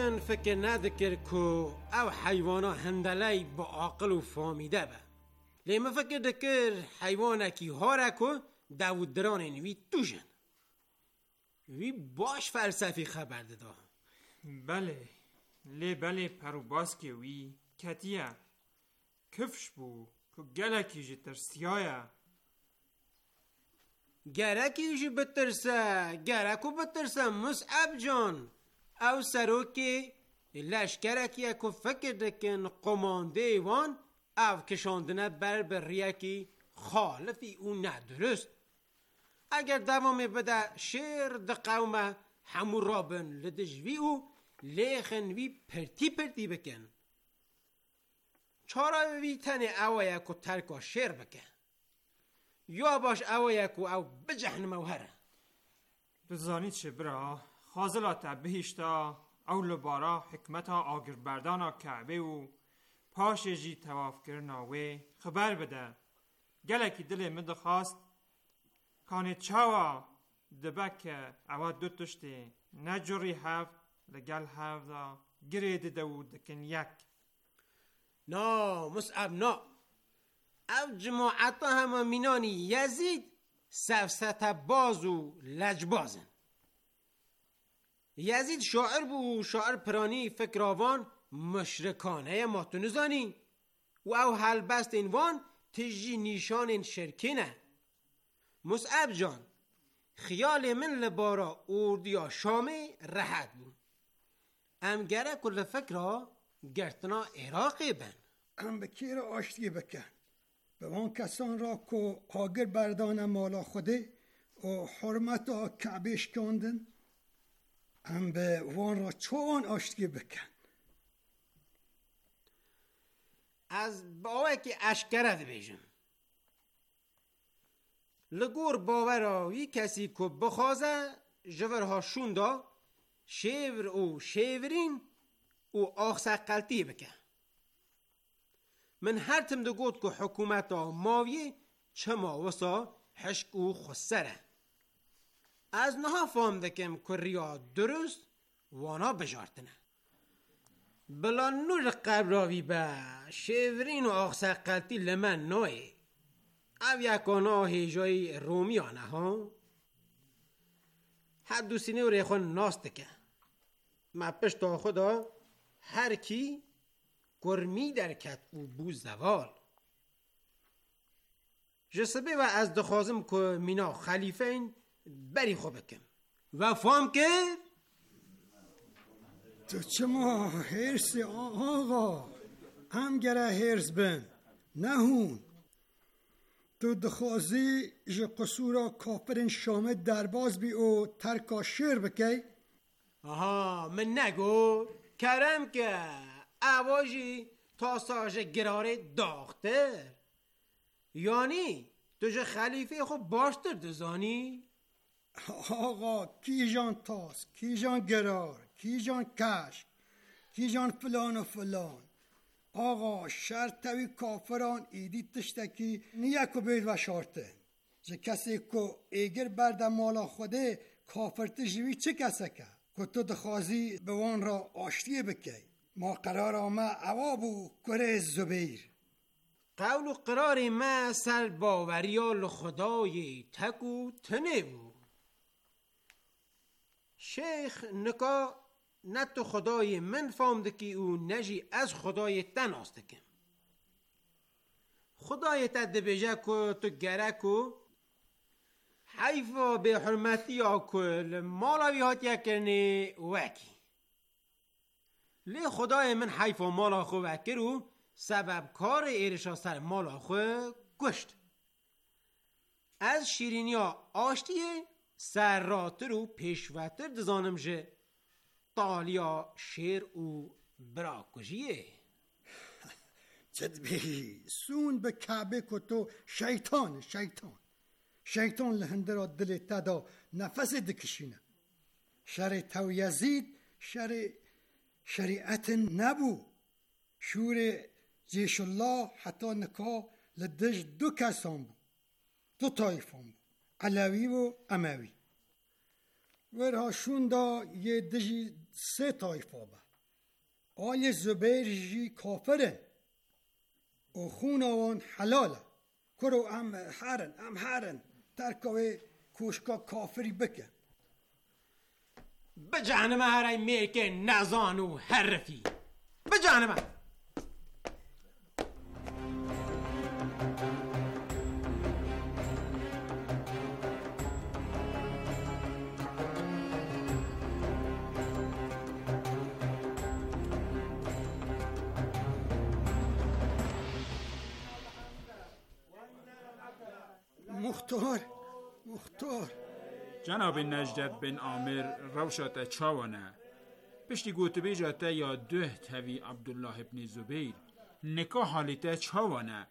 من فکر ندکر که او حیوانا هندلی با عقل و فامیده با. لیمه فکر دکر حیوانا کی هاره که داود دران وی توشن. وی باش فلسفی خبر داده. بله لی بله پرو باز که وی کتیه کفش بو که گلکی جی ترسیایه. گرکی جی بترسه گرکو بترسه مصعب جان. او سروکی لشکرکی که فکر دکن قمانده وان او کشاندنه بر بریه که خالفی او ندرست. اگر دوام بده شیر ده قومه همو رابن لدجوی او لیخن وی پرتی پرتی بکن. چارا وی تنه اوه یکو ترکا شیر بکن یا باش اوه یکو او بجهن موهره. بزانید چه برا خازلاتا بهشتا او لبارا حکمتا آگر بردانا کعبه و پاش جی تواف کرنا و خبر بده گلکی دل مد خواست کانه چاوا دبک او دو تشتی نجوری هفت لگل هفت دا گرید دو دکن یک. نا مصعب نا او جماعتا همه مینانی یزید سفسته باز و لجبازن. یزید شاعر بو شاعر پرانی فکراوان مشرکانه ما تو نزانی و او حل بست اینوان تجی نیشان شرکینه. مصعب جان خیال من لبارا اردیا شامه راحت بود. ام گره کل فکرها گرتنا عراقی بن. ام بکیر آشتی بکن به وان کسان را که آگر بردان مالا خوده و حرمت کعبش کندن ام به وان را چون آشتی بکن. از باوه که اشکره ده بیجم لگور باوراوی کسی که بخوازه جورها شوندا شیور او شیورین او آخسقلتی بکن. من هر تم ده گود که حکومتا ماویه چما وسا حشک او خسره. از نها فهم دکم که ریا درست وانا بجارتنه. بلا نور قبراوی با شیورین و آخسقلتی لمن نوی او یکانا هیجای رومیانه ها حد دو سینه و ریخون ناستکه. ما پشتا خدا هر کی گرمی در کت او بو زوال جسبه و از دخوازم که مینا خلیفه این بری خوب بکم و فهم که تو چما هرس آقا هم گره هرس بن نهون تو دخوازی جه قصورا کافرین شامه درباز بی او ترکا شیر بکی. آها من نگو کرم که اواجی تا ساج گراره داختر یعنی تو جه خلیفه خود باشتر دزانی. آقا کی جان تاس کی جان گرار کی جان کشک کی جان فلان و فلان. آقا شرطوی کافران ایدی تشتکی نیکو بید و شارته جه کسی که ایگر برده مالا خوده کافر تجوی چه کسه که که تو دخوازی به وان را آشتی بکی. ما قرار آمه عوابو کره زبیر. قول و قرار ما سر باوریال خدای تکو تنه بود. شیخ نکا نه تو خدای من فهمده که او نجی از خدای تن آستکم. خدای تن دبیجه که تو گره که حیفا به حرمتی ها کل مالاوی هاتیا کرنه وکی. لی خدای من حیفا مالا خو وکرو سبب کار ایرشا سر مالا خو گشت. از شیرینی ها آشتیه سر راتر و پیشوتر دزانم جه تالیا شیر او برا کجیه. جدبی سون به کعبه که تو شیطان شیطان شیطان لهنده را دل تدا نفس دکشینه. شر تو یزید شر شریعت نبو شور جیش الله حتی نکا لدش دو کسان بو دو طایفان بو علوی و اموی ورها شوندا یه دجی سه طایفا با آل زبیر جی کافرن و خون آوان حلاله کرو ام حرن ام حرن ترکوه کوشکا کافری بکن بجانم هرای میکه نزان و حرفی بجانم مختار مختار جناب نجدت بن عامر روشات چاوانه پشتی گوت بیجاته یا ده تاوی عبدالله ابن زبیر نکاح حالیته چاوانه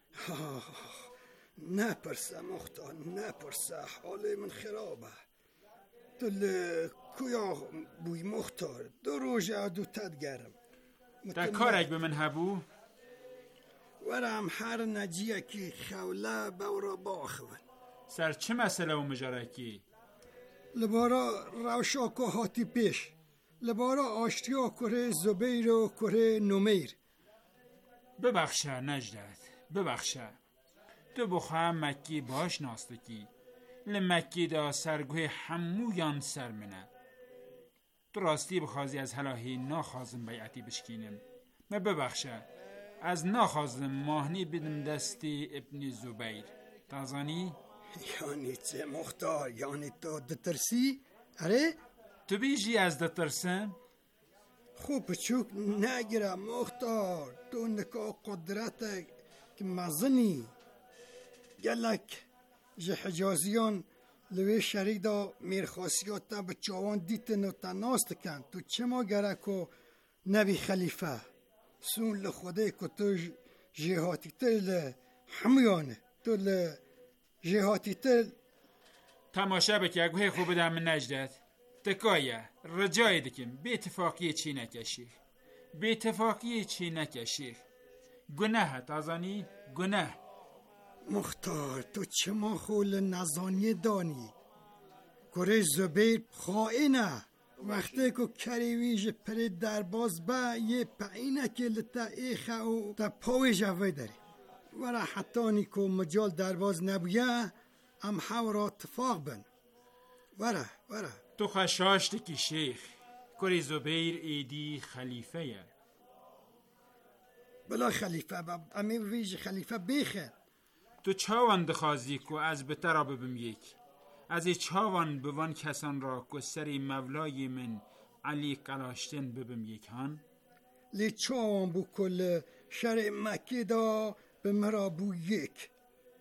نپرسه مختار نپرسه حال من خرابه دل کویا بوی مختار دو روژه دو تد گرم در کارک به من هبو ورم هر نجیه که خوله بورا باخون سر چه مسئله و مجارکی؟ لبارا روشاکو هاتی پیش لبارا آشتیا کره زبیر و کره نمیر ببخشه نجدت ببخشه تو بخواه مکی باش ناستکی لمکی دا سرگوه همویان سر منه تو راستی بخوازی از هلاهی ناخوازم بیعتی بشکینم ما ببخشه از ناخوازم ماهنی بدم دستی ابن زبیر تازانی؟ یعنی چه مختار یعنی تو دترسی؟ اره؟ تو بیجی از دترسم؟ خوب چوک نگیره مختار تو نکا قدرت که مزنی گلک جه حجازیان لوی شریدا میرخواسیات تا به چاوان دیتن و تناست کن تو چه ما گره که نبی خلیفه سون لخوده که تو جهاتی تل حمیانه تو ل جهاتی تل تماشا بکی اگوه خوب دم من نجدت تکایه رجای دکم بی اتفاقی چی نکشی بی اتفاقی چی نکشی گناه تازانی گناه مختار تو چه ما خول نزانی دانی کره زبیر خائنه وقتی که کریویج پر درباز با یه پعینه که لطا ایخه و تا پاوی جوه داری ورا حتانی که مجال درباز نبویه ام حورا اتفاق بن ورا ورا تو خشاشتی که شیخ کره زبیر ایدی خلیفه یه بلا خلیفه با امی ویج خلیفه بیخه تو چاوان دخوازی که از بترا ببم یک از ای چاوان بوان کسان را که سری مولای من علی قلاشتن ببم یک هان لی چاوان بو کل شرع مکی دا به مرا بو یک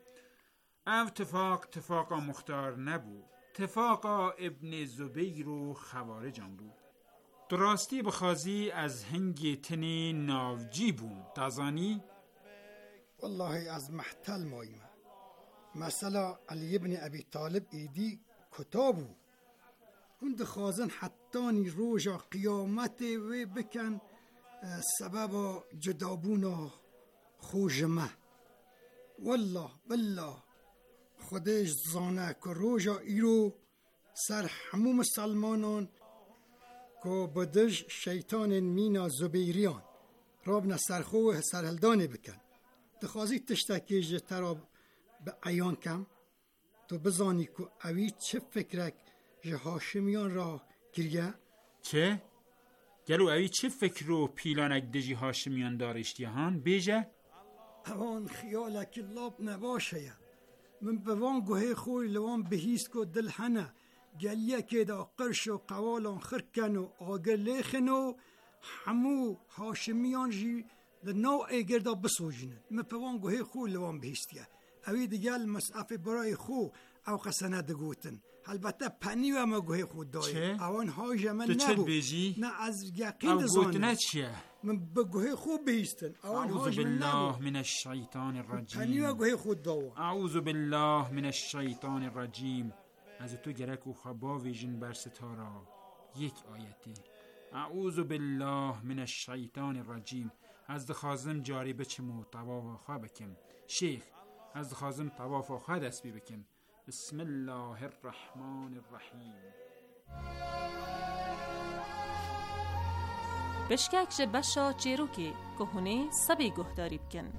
او تفاق تفاقا مختار نبو تفاقا ابن زبیر و خوارجان بود دراستی بخوازی از هنگی تنی ناوجی بوم تازانی؟ والله از محتل مایمه مثلا علی ابن ابی طالب ایدی کتابو هند خوازن حتانی روژا قیامت و بکن سبب جدابونا خوشمه والله بالله خودش زانه که روژا ایرو سر همو مسلمانان که بدش شیطان مینا زبیریان رابنا سرخوه سرهلدانه بکن دخوازی تشتکی جه ترا به عیان کم تو بزانی که اوی چه فکرک جه هاشمیان را گریه؟ چه؟ گلو اوی چه فکر رو پیلانک دجی هاشمیان دارشتی هان بیجه؟ اوان خیالک لاب نباشه من بوان گوه خوی لوان بهیست که دل هنه گلیه که دا قرش و قوالان خرکن و آگر لیخن و همو هاشمیان جی لنو ایگر دا بسوجنن من بوان گوه خوی لوان بهیستیه اوی دیگل مسعف برای خو او قسنه دگوتن البته پنی و ما گوه خود دایی چه؟ اوان هاجه من تو نبو چه بیجی؟ نه از یقین او دزانم گوتنه چیه؟ من بگوه خوب بهیستن اوان اعوذ هاجه من بالله نبو من الشیطان الرجیم پنی و گوه خود داوا اعوذ بالله من الشیطان الرجیم از تو گرک و خبا ویژن بر ستارا یک آیتی اعوذ بالله من الشیطان الرجیم از دخوازم جاری بچم و طواف خواه بکم شیخ از دخوازم طواف خواه دست بی بکم بسم الله الرحمن الرحیم بشکک جه بشا چیروکی که هونه سبی گهداری بکن.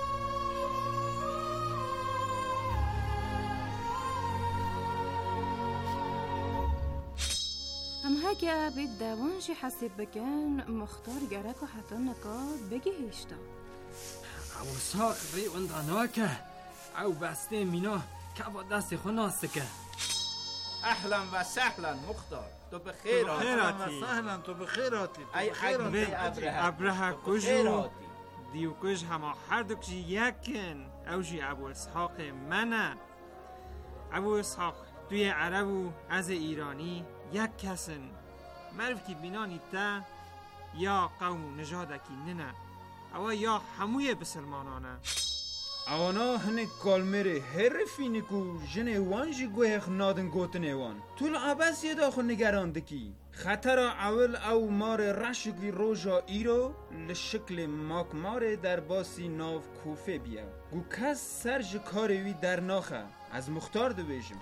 هم هاگه بید دوانجی حسیب بکن مختار گرک و حتی نکات بگی هیشتا او ساق ری انداناکه او بسته مینا که با دست خود ناسکه. اهلا و سهلا مختار، تو بخیر آتی. اهلا و سهلا، تو بخیر آتی. ای عقبه ابرهه ابرهه کجو دیو کج همه هر دو کجی یکن او جی ابو اسحاق منه. ابو اسحاق توی عرب و از ایرانی یک کسن مرف که بینانی تا یا قوم نژادکی ننه او یا هموی بسلمانانه. اوانا هنه کالمره هرفینه کو جنه وانجی گوهخ نادن گوتن ایوان طول عباس یه داخل نگراندکی خطر اول او مار رشگی روژا ایرو لشکل ماک مار در باسی ناو کوفه بیا گو کس سرج کاروی در ناخه از مختار دو بیجم.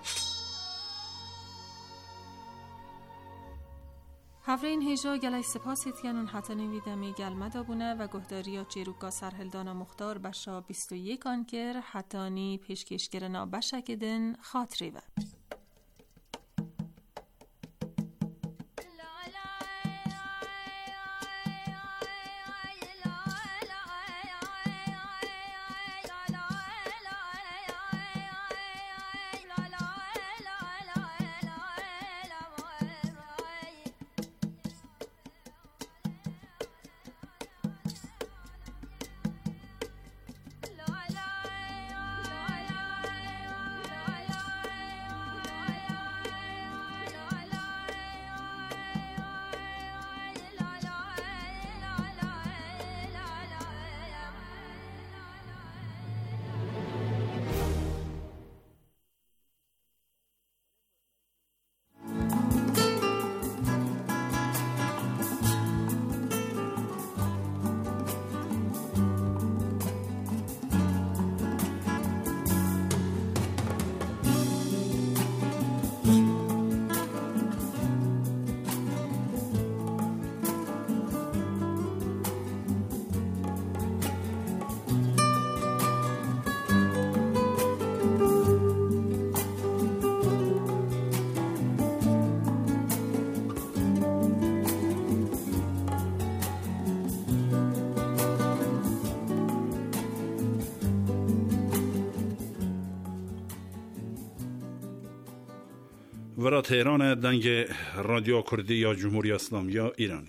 هفرین هیجا گلای سپاسیت کنون حتی نویدمی گلمه دابونه و گهداریا چیروکا سرهلدانا مختار بشا بیست و یک آنکر حتانی پیشکشگرنا بشکدن خاطری و ورا تهران دنگ رادیو کردی یا جمهوری اسلامی یا ایرانی.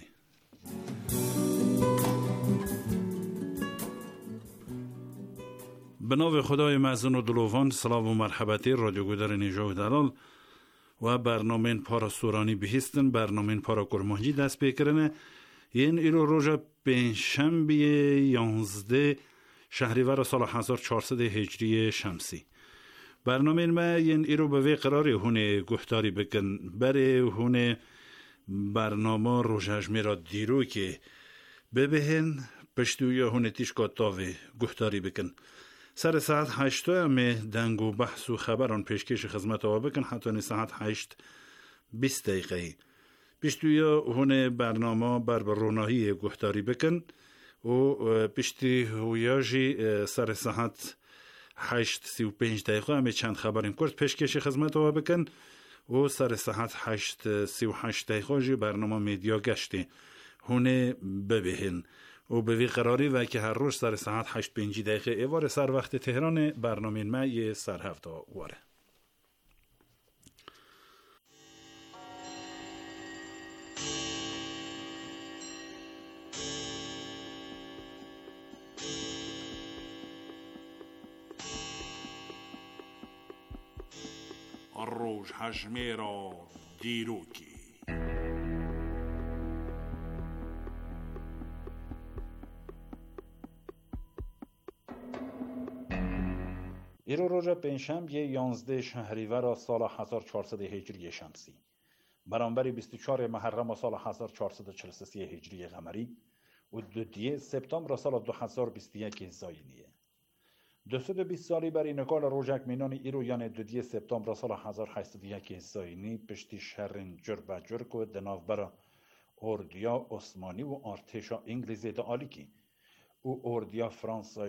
به نام خدای معزون و دلوان سلام و مرحبتی رادیو گودر نیجا و دلال و برنامه پارا سورانی بهیستن برنامه پارا کرمانجی دست بکرنه این ایرو روژا پنجشنبه یانزده شهریور سال هزار و چهارصد هجری شمسی. برنامه ما این ایرو به وی قراری هونه گفتاری بکن بره هونه برنامه روژاج میرا دیرو که ببهن پشتوی هونه تیشکا تاوی گفتاری بکن سر ساعت هشت همه دنگ و بحث و خبران پیشکش خدمت آوا بکن حتی نی ساعت هشت بیست دقیقه پشتوی هونه برنامه بر بروناهی گفتاری بکن و پشتی هویاجی سر ساعت هشت سی و پنج دقیقه همه چند خبرین کرد پیشکش خدمت آوا بکن و سر ساعت هشت سی و هشت دقیقه جی برنامه میدیا گشتی هونه ببهن و به وی قراری و که هر روز سر ساعت هشت پنج دقیقه ایوار سر وقت تهران برنامه ما یه سر هفته واره. روز هجمیرا دیروکی ایرو روژا پنجشنبه یانزده شهریور سال هزار و چهارصد هجری شمسی برابر بیست و چهار محرم سال هزار و چهارصد و چهل و سه هجری قمری و دو سپتامبر سال دو هزار و بیست و یک زاینیه. دویست و بیست سالی بر اینکال روژک مینان ایرو یعنی دو سپتامبر سال هزار و هشتصد و یک زاینی پشتی شهرین جر و جر که دناو برا اردیا عثمانی و ارتشا انگلیزی دا آلی کی او اردیا فرانسای